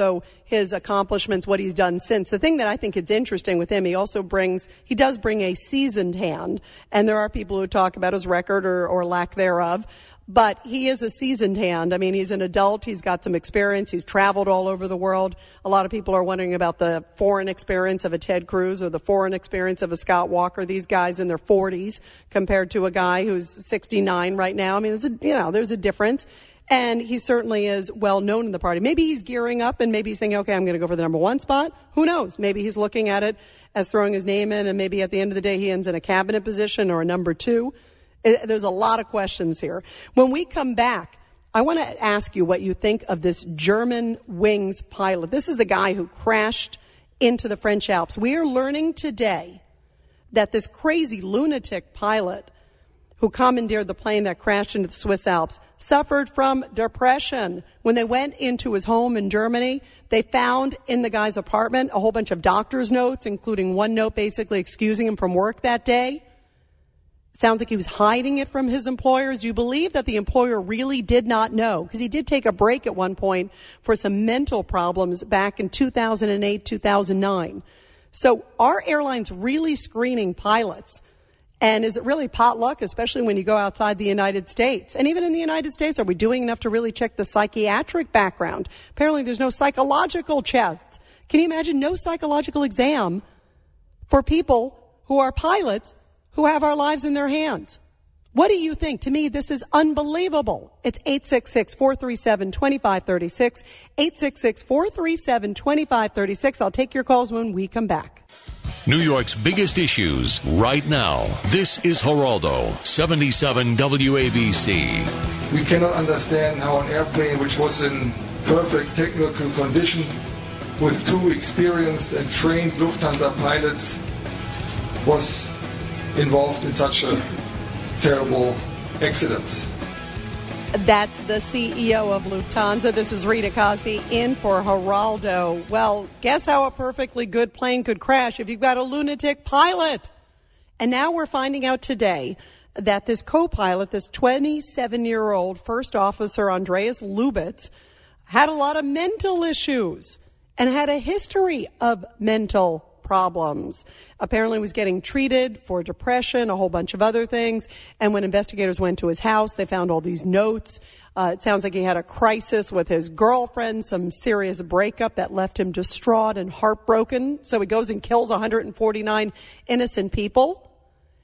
his accomplishments, what he's done since. The thing that I think is interesting with him, he also brings, he does bring a seasoned hand, and there are people who talk about his record or, or lack thereof, but he is a seasoned hand. I mean, he's an adult, he's got some experience, he's traveled all over the world. A lot of people are wondering about the foreign experience of a Ted Cruz or the foreign experience of a Scott Walker. These guys in their forties compared to a guy who's sixty-nine right now. I mean, there's a, you know, there's a difference. And he certainly is well known in the party. Maybe he's gearing up and maybe he's thinking, okay, I'm going to go for the number one spot. Who knows? Maybe he's looking at it as throwing his name in, and maybe at the end of the day he ends in a cabinet position or a number two. It, there's a lot of questions here. When we come back, I want to ask you what you think of this Germanwings pilot. This is the guy who crashed into the French Alps. We are learning today that this crazy lunatic pilot who commandeered the plane that crashed into the Swiss Alps, suffered from depression. When they went into his home in Germany, they found in the guy's apartment a whole bunch of doctor's notes, including one note basically excusing him from work that day. It sounds like he was hiding it from his employers. Do you believe that the employer really did not know? Because he did take a break at one point for some mental problems back in two thousand eight, two thousand nine. So are airlines really screening pilots? And is it really potluck, especially when you go outside the United States? And even in the United States, are we doing enough to really check the psychiatric background? Apparently there's no psychological tests. Can you imagine no psychological exam for people who are pilots who have our lives in their hands? What do you think? To me, this is unbelievable. It's eight six six, four three seven, two five three six, eight six six, four three seven, two five three six. I'll take your calls when we come back. New York's biggest issues right now. This is Geraldo, seventy-seven W A B C. We cannot understand how an airplane which was in perfect technical condition with two experienced and trained Lufthansa pilots was involved in such a terrible accident. That's the C E O of Lufthansa. This is Rita Cosby in for Geraldo. Well, guess how a perfectly good plane could crash if you've got a lunatic pilot? And now we're finding out today that this co-pilot, this twenty-seven-year-old first officer Andreas Lubitz, had a lot of mental issues and had a history of mental problems. Apparently was getting treated for depression, a whole bunch of other things. And when investigators went to his house, they found all these notes. Uh, it sounds like he had a crisis with his girlfriend, some serious breakup that left him distraught and heartbroken. So he goes and kills one hundred forty-nine innocent people.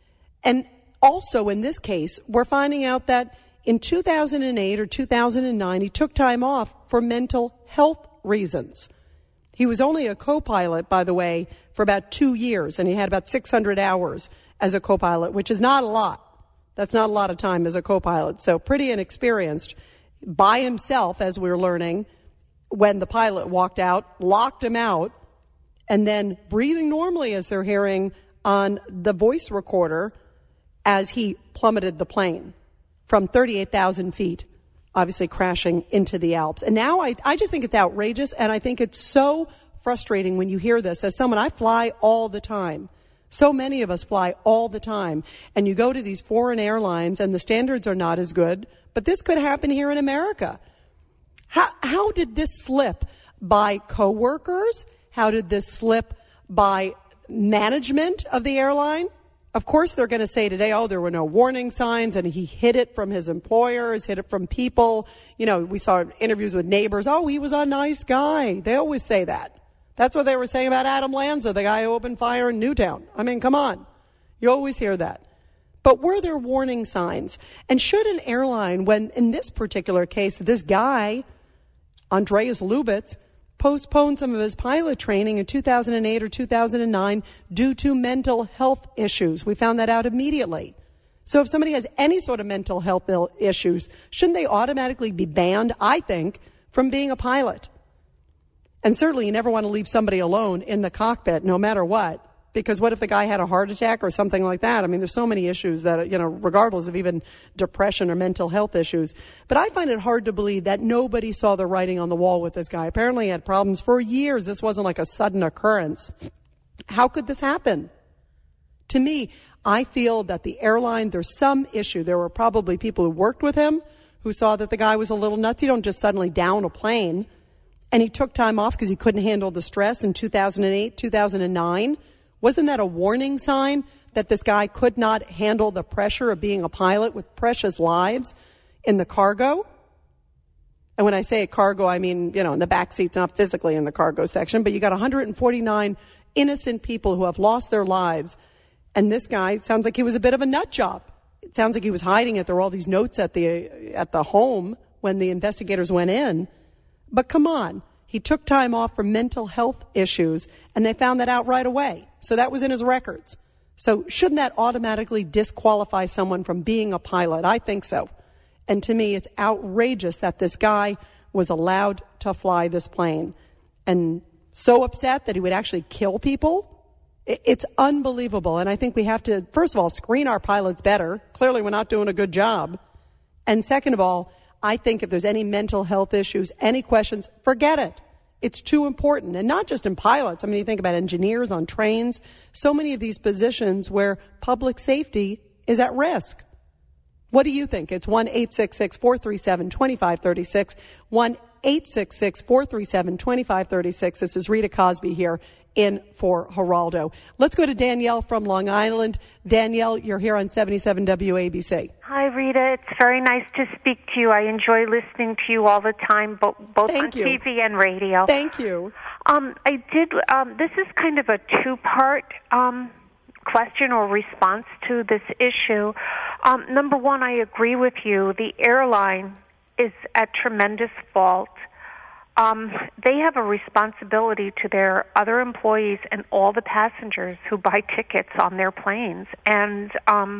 And also in this case, we're finding out that in two thousand eight or two thousand nine, he took time off for mental health reasons. He was only a co-pilot, by the way, for about two years, and he had about six hundred hours as a co-pilot, which is not a lot. That's not a lot of time as a co-pilot. So pretty inexperienced by himself, as we're learning, when the pilot walked out, locked him out, and then breathing normally, as they're hearing on the voice recorder, as he plummeted the plane from thirty-eight thousand feet. Obviously crashing into the Alps. And now I, I just think it's outrageous, and I think it's so frustrating when you hear this. As someone, I fly all the time. So many of us fly all the time. And you go to these foreign airlines, and the standards are not as good, but this could happen here in America. How, how did this slip by coworkers? How did this slip by management of the airline? Of course, they're going to say today, oh, there were no warning signs, and he hid it from his employers, hid it from people. You know, we saw interviews with neighbors. Oh, he was a nice guy. They always say that. That's what they were saying about Adam Lanza, the guy who opened fire in Newtown. I mean, come on. You always hear that. But were there warning signs? And should an airline, when in this particular case, this guy, Andreas Lubitz, postponed some of his pilot training in two thousand eight or two thousand nine due to mental health issues. We found that out immediately. So if somebody has any sort of mental health issues, shouldn't they automatically be banned, I think, from being a pilot? And certainly you never want to leave somebody alone in the cockpit, no matter what. Because what if the guy had a heart attack or something like that? I mean, there's so many issues that, you know, regardless of even depression or mental health issues. But I find it hard to believe that nobody saw the writing on the wall with this guy. Apparently he had problems for years. This wasn't like a sudden occurrence. How could this happen? To me, I feel that the airline, there's some issue. There were probably people who worked with him who saw that the guy was a little nuts. You don't just suddenly down a plane and he took time off because he couldn't handle the stress in two thousand eight, two thousand nine. Wasn't that a warning sign that this guy could not handle the pressure of being a pilot with precious lives in the cargo? And when I say cargo, I mean, you know, in the back seats, not physically in the cargo section, but you got one hundred forty-nine innocent people who have lost their lives. And this guy sounds like he was a bit of a nut job. It sounds like he was hiding it. There were all these notes at the at the home when the investigators went in. But come on, he took time off for mental health issues, and they found that out right away. So that was in his records. So shouldn't that automatically disqualify someone from being a pilot? I think so. And to me, it's outrageous that this guy was allowed to fly this plane, and so upset that he would actually kill people. It's unbelievable. And I think we have to, first of all, screen our pilots better. Clearly, we're not doing a good job. And second of all, I think if there's any mental health issues, any questions, forget it. It's too important. And not just in pilots. I mean, you think about engineers on trains, so many of these positions where public safety is at risk. What do you think? It's one eight six six, four three seven, two five three six, one eight six six, four three seven, two five three six. This is Rita Cosby here in for Geraldo. Let's go to Danielle from Long Island. Danielle, you're here on seventy-seven W A B C. Hi, Rita. It's very nice to speak to you. I enjoy listening to you all the time, bo- both Thank on you. T V and radio. Thank you. Um, I did. Um, this is kind of a two-part um, question or response to this issue. Um, number one, I agree with you. The airline is at tremendous fault. Um, they have a responsibility to their other employees and all the passengers who buy tickets on their planes. And um,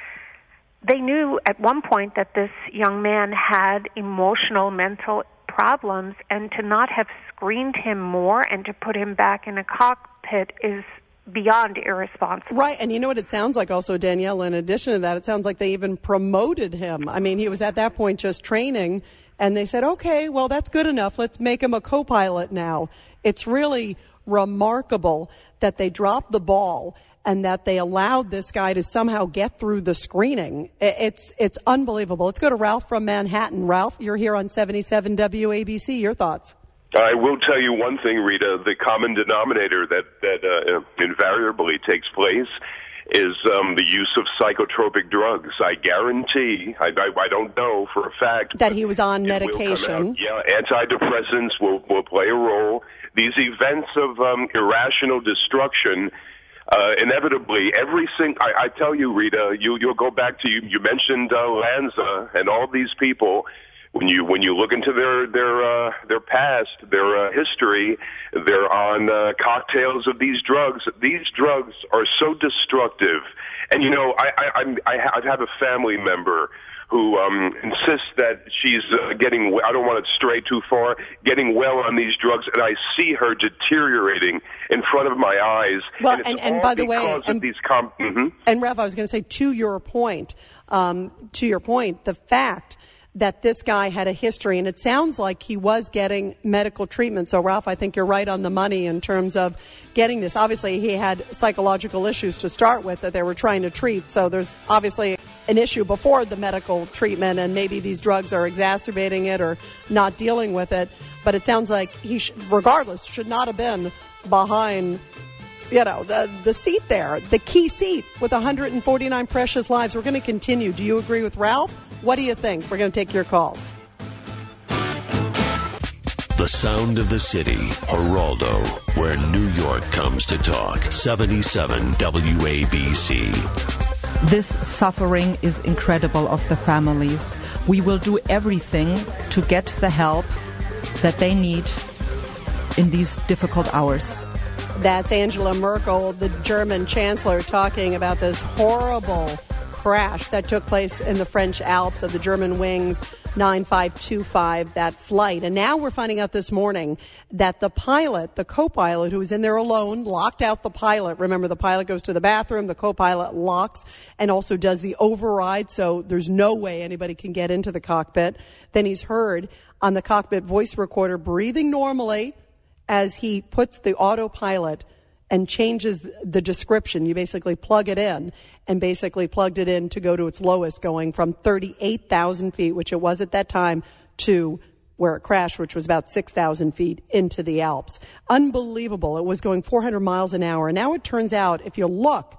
they knew at one point that this young man had emotional, mental problems, and to not have screened him more and to put him back in a cockpit is beyond irresponsible. Right, and you know what it sounds like also, Danielle, in addition to that, it sounds like they even promoted him. I mean, he was at that point just training, and they said, okay, well, that's good enough. Let's make him a co-pilot now. It's really remarkable that they dropped the ball and that they allowed this guy to somehow get through the screening. It's it's unbelievable. Let's go to Ralph from Manhattan. Ralph, you're here on seventy-seven W A B C. Your thoughts? I will tell you one thing, Rita. The common denominator that, that uh, invariably takes place is um, the use of psychotropic drugs. I guarantee, I, I, I don't know for a fact, that he was on it medication. Yeah, antidepressants will, will play a role. These events of um, irrational destruction, uh, inevitably, every single, I, I tell you, Rita, you, you'll go back to, you, you mentioned uh, Lanza and all these people. When you when you look into their their uh, their past, their uh, history, they're on uh, cocktails of these drugs. These drugs are so destructive. And you know, I I I'm, I have a family member who um, insists that she's uh, getting. I don't want to stray too far. Getting well on these drugs, and I see her deteriorating in front of my eyes. Well, and, and, it's and all by the way, because and, of these comp- mm-hmm. and Rev, I was going to say to your point, um, to your point, the fact that this guy had a history, and it sounds like he was getting medical treatment. So, Ralph, I think you're right on the money in terms of getting this. Obviously, he had psychological issues to start with that they were trying to treat. So there's obviously an issue before the medical treatment, and maybe these drugs are exacerbating it or not dealing with it. But it sounds like he, sh- regardless, should not have been behind, you know, the, the seat there, the key seat with one hundred forty-nine precious lives. We're going to continue. Do you agree with Ralph? What do you think? We're going to take your calls. The sound of the city, Geraldo, where New York comes to talk. seventy-seven W A B C. This suffering is incredible of the families. We will do everything to get the help that they need in these difficult hours. That's Angela Merkel, the German chancellor, talking about this horrible crash that took place in the French Alps of the Germanwings nine five two five, that flight. And now we're finding out this morning that the pilot, the co-pilot who was in there alone, locked out the pilot. Remember, the pilot goes to the bathroom, the co-pilot locks and also does the override, so there's no way anybody can get into the cockpit. Then he's heard on the cockpit voice recorder breathing normally as he puts the autopilot and changes the description. You basically plug it in, and basically plugged it in to go to its lowest, going from thirty-eight thousand feet, which it was at that time, to where it crashed, which was about six thousand feet into the Alps. Unbelievable. It was going four hundred miles an hour. And now it turns out, if you look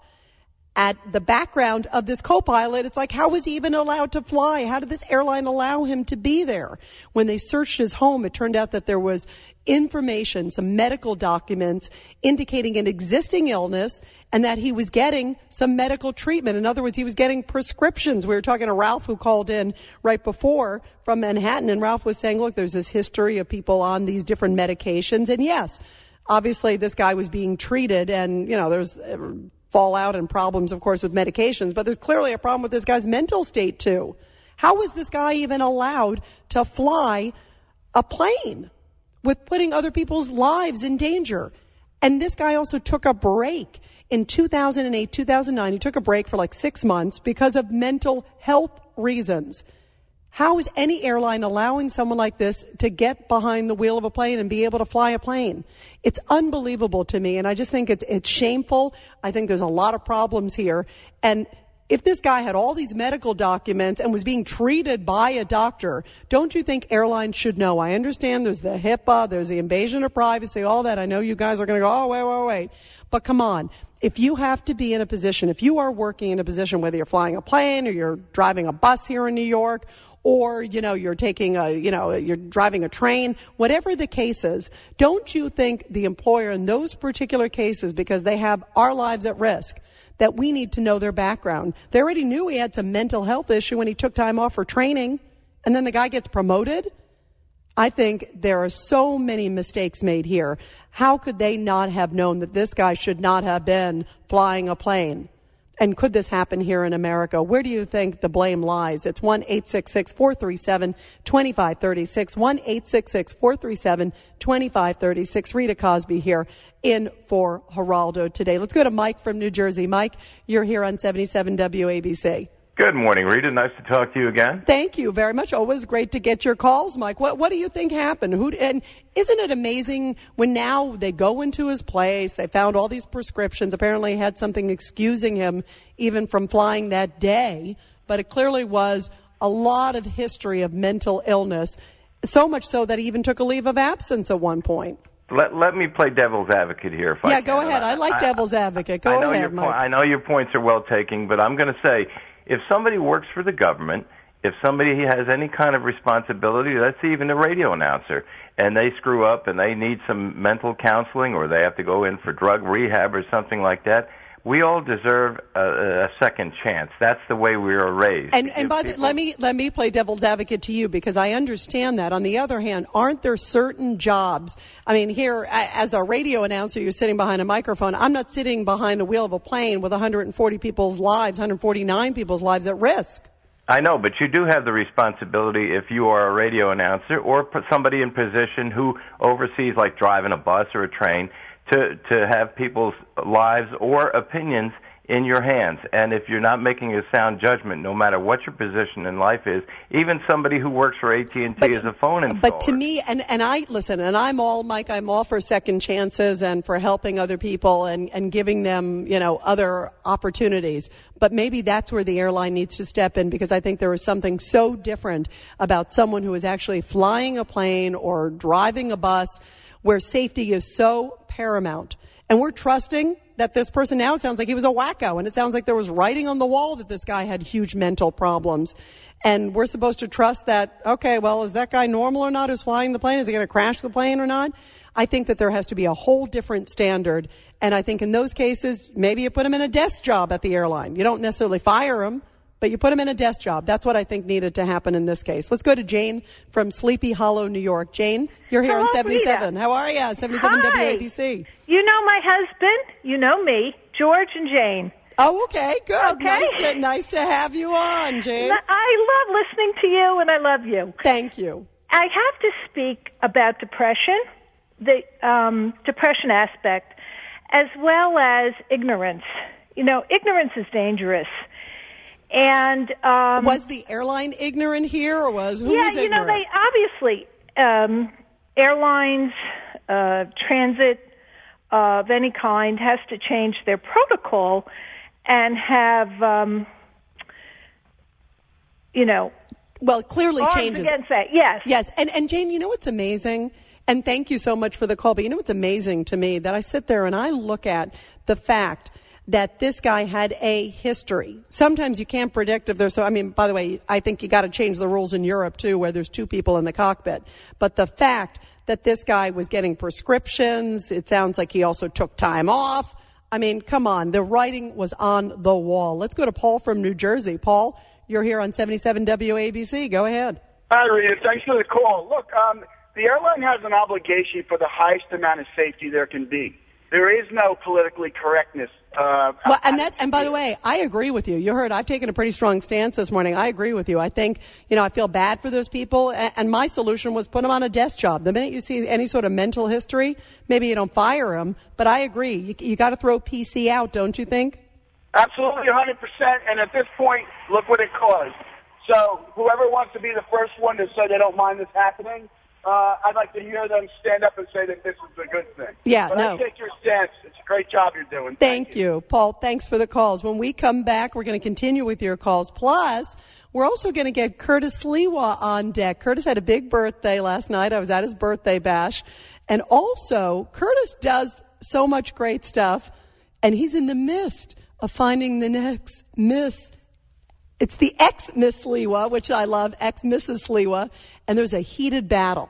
at the background of this co-pilot, it's like, how was he even allowed to fly? How did this airline allow him to be there? When they searched his home, it turned out that there was information, some medical documents indicating an existing illness and that he was getting some medical treatment. In other words, he was getting prescriptions. We were talking to Ralph, who called in right before from Manhattan, and Ralph was saying, look, there's this history of people on these different medications. And yes, obviously this guy was being treated, and, you know, there's fallout and problems, of course, with medications, but there's clearly a problem with this guy's mental state, too. How was this guy even allowed to fly a plane with putting other people's lives in danger? And this guy also took a break in two thousand eight, two thousand nine. He took a break for like six months because of mental health reasons. How is any airline allowing someone like this to get behind the wheel of a plane and be able to fly a plane? It's unbelievable to me, and I just think it's, it's shameful. I think there's a lot of problems here. And if this guy had all these medical documents and was being treated by a doctor, don't you think airlines should know? I understand there's the HIPAA, there's the invasion of privacy, all that. I know you guys are going to go, oh, wait, wait, wait. But come on. If you have to be in a position, if you are working in a position, whether you're flying a plane or you're driving a bus here in New York, or, you know, you're taking a, you know, you're driving a train, whatever the case is, don't you think the employer in those particular cases, because they have our lives at risk, that we need to know their background? They already knew he had some mental health issue when he took time off for training, and then the guy gets promoted. I think there are so many mistakes made here. How could they not have known that this guy should not have been flying a plane? And could this happen here in America? Where do you think the blame lies? It's one eight six six, four three seven, two five three six, one eight six six, four three seven, two five three six. Rita Cosby here in for Geraldo today. Let's go to Mike from New Jersey. Mike, you're here on seventy-seven W A B C. Good morning, Rita. Nice to talk to you again. Thank you very much. Always great to get your calls, Mike. What what do you think happened? Who and isn't it amazing when now they go into his place, they found all these prescriptions, apparently he had something excusing him even from flying that day, but it clearly was a lot of history of mental illness, so much so that he even took a leave of absence at one point. Let let me play devil's advocate here. If yeah, I go ahead. I, I like I, devil's advocate. Go I know ahead, your Mike. Po- I know your points are well taken, but I'm going to say, if somebody works for the government, if somebody has any kind of responsibility, that's even a radio announcer, and they screw up and they need some mental counseling or they have to go in for drug rehab or something like that, we all deserve a, a second chance. That's the way we were raised. And, and by the, let me let me play devil's advocate to you, because I understand that. On the other hand, aren't there certain jobs? I mean, here as a radio announcer, you're sitting behind a microphone. I'm not sitting behind the wheel of a plane with one hundred forty people's lives, one hundred forty-nine people's lives at risk. I know, but you do have the responsibility if you are a radio announcer or somebody in position who oversees, like driving a bus or a train, to to have people's lives or opinions in your hands. And if you're not making a sound judgment, no matter what your position in life is, even somebody who works for A T and T as a phone installer. But to me, and, and I, listen, and I'm all, Mike, I'm all for second chances and for helping other people and, and giving them, you know, other opportunities. But maybe that's where the airline needs to step in, because I think there is something so different about someone who is actually flying a plane or driving a bus where safety is so paramount. And we're trusting that this person now, it sounds like he was a wacko, and it sounds like there was writing on the wall that this guy had huge mental problems. And we're supposed to trust that, okay, well, is that guy normal or not who's flying the plane? Is he going to crash the plane or not? I think that there has to be a whole different standard. And I think in those cases, maybe you put him in a desk job at the airline. You don't necessarily fire him, but you put him in a desk job. That's what I think needed to happen in this case. Let's go to Jane from Sleepy Hollow, New York. Jane, you're here Hello, on seventy-seven. Rita. How are you? seventy-seven Hi. W A B C. You know my husband. You know me. George and Jane. Oh, okay. Good. Okay. Nice to, nice to have you on, Jane. I love listening to you, and I love you. Thank you. I have to speak about depression, the um, depression aspect, as well as ignorance. You know, ignorance is dangerous. And um, was the airline ignorant here, or was who yeah, was ignorant? you know, they obviously um, airlines, uh, transit uh, of any kind has to change their protocol and have, um, you know, Well, it clearly Arms changes. against that, yes. Yes, and, and Jane, you know what's amazing? And thank you so much for the call, but you know what's amazing to me? That I sit there and I look at the fact that this guy had a history. Sometimes you can't predict if there's so, I mean, by the way, I think you got to change the rules in Europe too, where there's two people in the cockpit. But the fact that this guy was getting prescriptions, it sounds like he also took time off. I mean, come on, the writing was on the wall. Let's go to Paul from New Jersey. Paul, you're here on seventy-seven W A B C. Go ahead. Hi, Rita. Thanks for the call. Look, um, the airline has an obligation for the highest amount of safety there can be. There is no politically correctness. Uh, well, and that, and by the way, I agree with you. You heard I've taken a pretty strong stance this morning. I agree with you. I think, you know, I feel bad for those people. And, and my solution was put them on a desk job. The minute you see any sort of mental history, maybe you don't fire them. But I agree. You, you got to throw P C out, don't you think? Absolutely, one hundred percent. And at this point, look what it caused. So whoever wants to be the first one to say they don't mind this happening, Uh, I'd like to hear them stand up and say that this is a good thing. Yeah, but no. I take your stance. It's a great job you're doing. Thank, Thank you. you. Paul. Thanks for the calls. When we come back, we're going to continue with your calls. Plus, we're also going to get Curtis Sliwa on deck. Curtis had a big birthday last night. I was at his birthday bash. And also, Curtis does so much great stuff, and he's in the midst of finding the next Miss. It's the ex-Miss Sliwa, which I love, ex-Missus Sliwa, and there's a heated battle.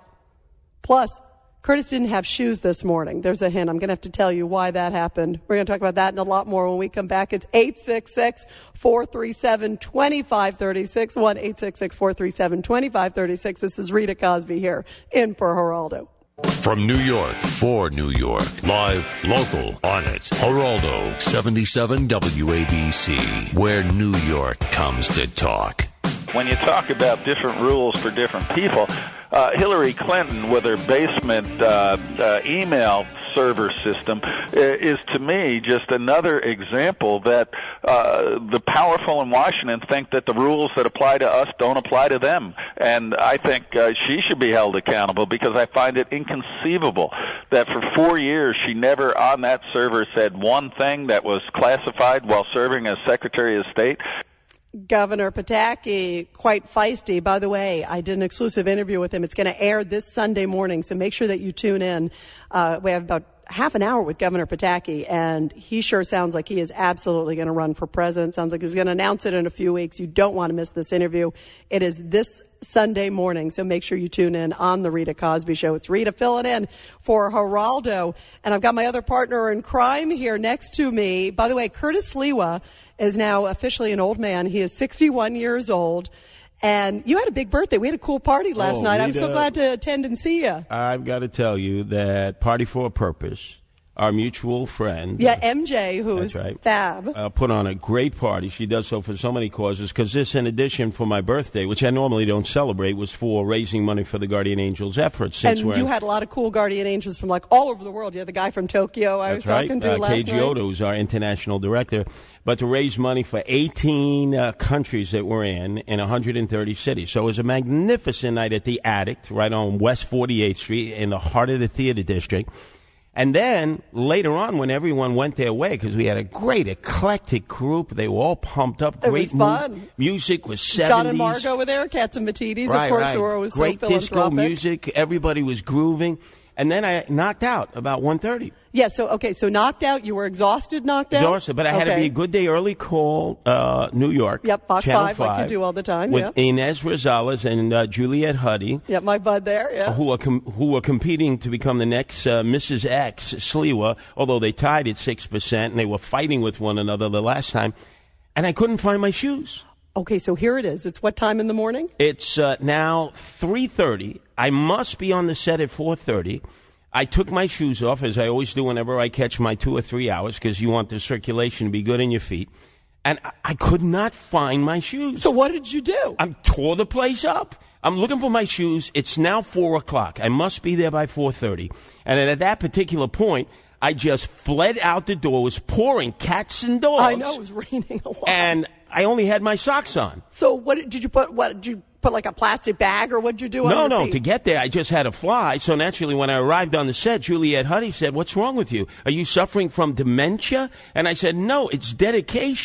Plus, Curtis didn't have shoes this morning. There's a hint. I'm going to have to tell you why that happened. We're going to talk about that and a lot more when we come back. It's eight six six, four three seven, two five three six, one eight six six, four three seven, two five three six. This is Rita Cosby here in for Geraldo. From New York, for New York, live, local, on it. Geraldo, seventy-seven W A B C, where New York comes to talk. When you talk about different rules for different people, uh, Hillary Clinton with her basement uh, uh, email server system is, to me, just another example that uh, the powerful in Washington think that the rules that apply to us don't apply to them. And I think uh, she should be held accountable, because I find it inconceivable that for four years she never on that server said one thing that was classified while serving as Secretary of State. Governor Pataki, quite feisty. By the way, I did an exclusive interview with him. It's going to air this Sunday morning, so make sure that you tune in. Uh, we have about half an hour with Governor Pataki, and he sure sounds like he is absolutely going to run for president. Sounds like he's going to announce it in a few weeks. You don't want to miss this interview. It is this Sunday morning, so make sure you tune in on the Rita Cosby Show. It's Rita filling in for Geraldo, and I've got my other partner in crime here next to me. By the way, Curtis Sliwa is now officially an old man. He is sixty-one years old. And you had a big birthday. We had a cool party last oh, night. Rita, I'm so glad to attend and see you. I've got to tell you that Party for a Purpose, our mutual friend. Yeah, M J, who's right, fab. Uh, put on a great party. She does so for so many causes, because this, in addition, for my birthday, which I normally don't celebrate, was for raising money for the Guardian Angels efforts. Since and you had a lot of cool Guardian Angels from like all over the world. You had the guy from Tokyo I That's was talking right. to uh, last Keiji night. Oda, who's our international director. But to raise money for eighteen uh, countries that we're in, in one hundred thirty cities. So it was a magnificent night at the Addict, right on West forty-eighth Street, in the heart of the theater district. And then later on, when everyone went their way, because we had a great eclectic group, they were all pumped up. It Great was fun. Mu- music was seventies. John and Margo were there, Cats and Matides, right, of course, right. who were always great so disco philanthropic. music. Everybody was grooving. And then I knocked out about one thirty. Yeah, so, okay, so knocked out. You were exhausted, knocked out? Exhausted, but I had okay. to be a good day early call, uh, New York. Yep, Fox Channel five, like you do all the time, with yeah. Inez Rosales and uh, Juliette Huddy. Yep, my bud there, yeah. Who are, com- who are competing to become the next uh, Missus X, Sliwa, although they tied at six percent, and they were fighting with one another the last time. And I couldn't find my shoes. Okay, so here it is. It's what time in the morning? It's uh, now three thirty. I must be on the set at four thirty. I took my shoes off, as I always do whenever I catch my two or three hours, because you want the circulation to be good in your feet. And I, I could not find my shoes. So what did you do? I tore the place up. I'm looking for my shoes. It's now four o'clock. I must be there by four thirty. And at that particular point, I just fled out the door. It was pouring cats and dogs. I know, it was raining a lot. And I only had my socks on. So what did, did you put? What did you put? Like a plastic bag, or what did you do? On No, your no. feet? To get there, I just had to fly. So naturally, when I arrived on the set, Juliette Huddy said, "What's wrong with you? Are you suffering from dementia?" And I said, "No, it's dedication."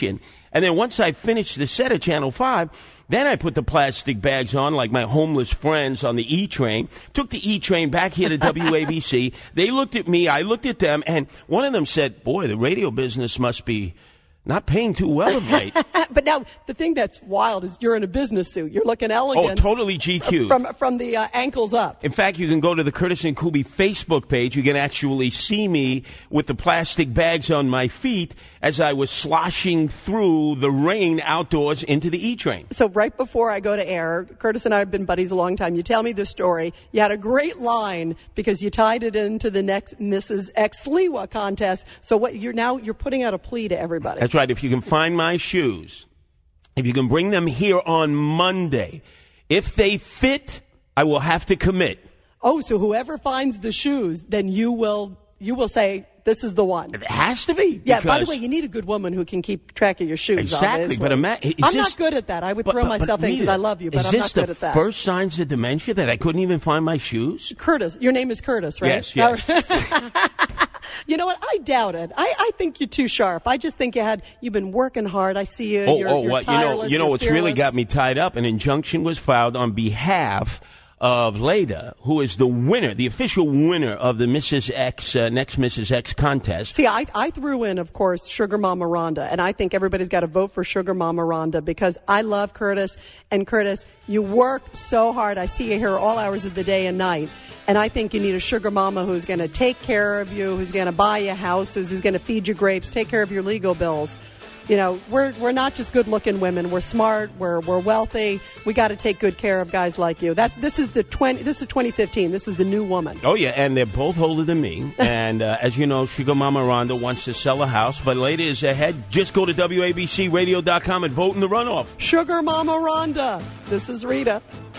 And then once I finished the set of Channel five, then I put the plastic bags on like my homeless friends on the E-Train, took the E-Train back here to W A B C. They looked at me, I looked at them, and one of them said, boy, the radio business must be not paying too well of late. But now, the thing that's wild is you're in a business suit. You're looking elegant. Oh, totally G Q. From, from the uh, ankles up. In fact, you can go to the Curtis and Kuby Facebook page. You can actually see me with the plastic bags on my feet as I was sloshing through the rain outdoors into the E-Train. So right before I go to air, Curtis and I have been buddies a long time. You tell me this story. You had a great line because you tied it into the next Missus X Sliwa contest. So what you're now you're putting out a plea to everybody. That's right. If you can find my shoes, if you can bring them here on Monday, if they fit, I will have to commit. Oh, so whoever finds the shoes, then you will you will say, this is the one. It has to be. Yeah, by the way, you need a good woman who can keep track of your shoes. Exactly. Obviously. But ima- is I'm this, not good at that. I would but, throw but, myself but in because I love you, but I'm not good at that. Is this the first signs of dementia that I couldn't even find my shoes? Curtis. Your name is Curtis, right? Yes, yes. You know what? I doubt it. I, I think you're too sharp. I just think you had you've been working hard. I see you. Oh, you're, oh you're what? tireless, You know, you know you're what's fearless. really got me tied up? An injunction was filed on behalf of Leda, who is the winner, the official winner of the Missus X, uh, next Missus X contest. See, I, I threw in, of course, Sugar Mama Rhonda, and I think everybody's got to vote for Sugar Mama Rhonda because I love Curtis. And Curtis, you work so hard. I see you here all hours of the day and night. And I think you need a sugar mama who's going to take care of you, who's going to buy you a house, who's, who's going to feed you grapes, take care of your legal bills. You know, we're we're not just good-looking women. We're smart. We're we're wealthy. We got to take good care of guys like you. That's this is the twenty. This is twenty fifteen. This is the new woman. Oh yeah, and they're both older than me. And uh, as you know, Sugar Mama Rhonda wants to sell a house, but later is ahead. Just go to W A B C radio dot com and vote in the runoff. Sugar Mama Rhonda. This is Rita.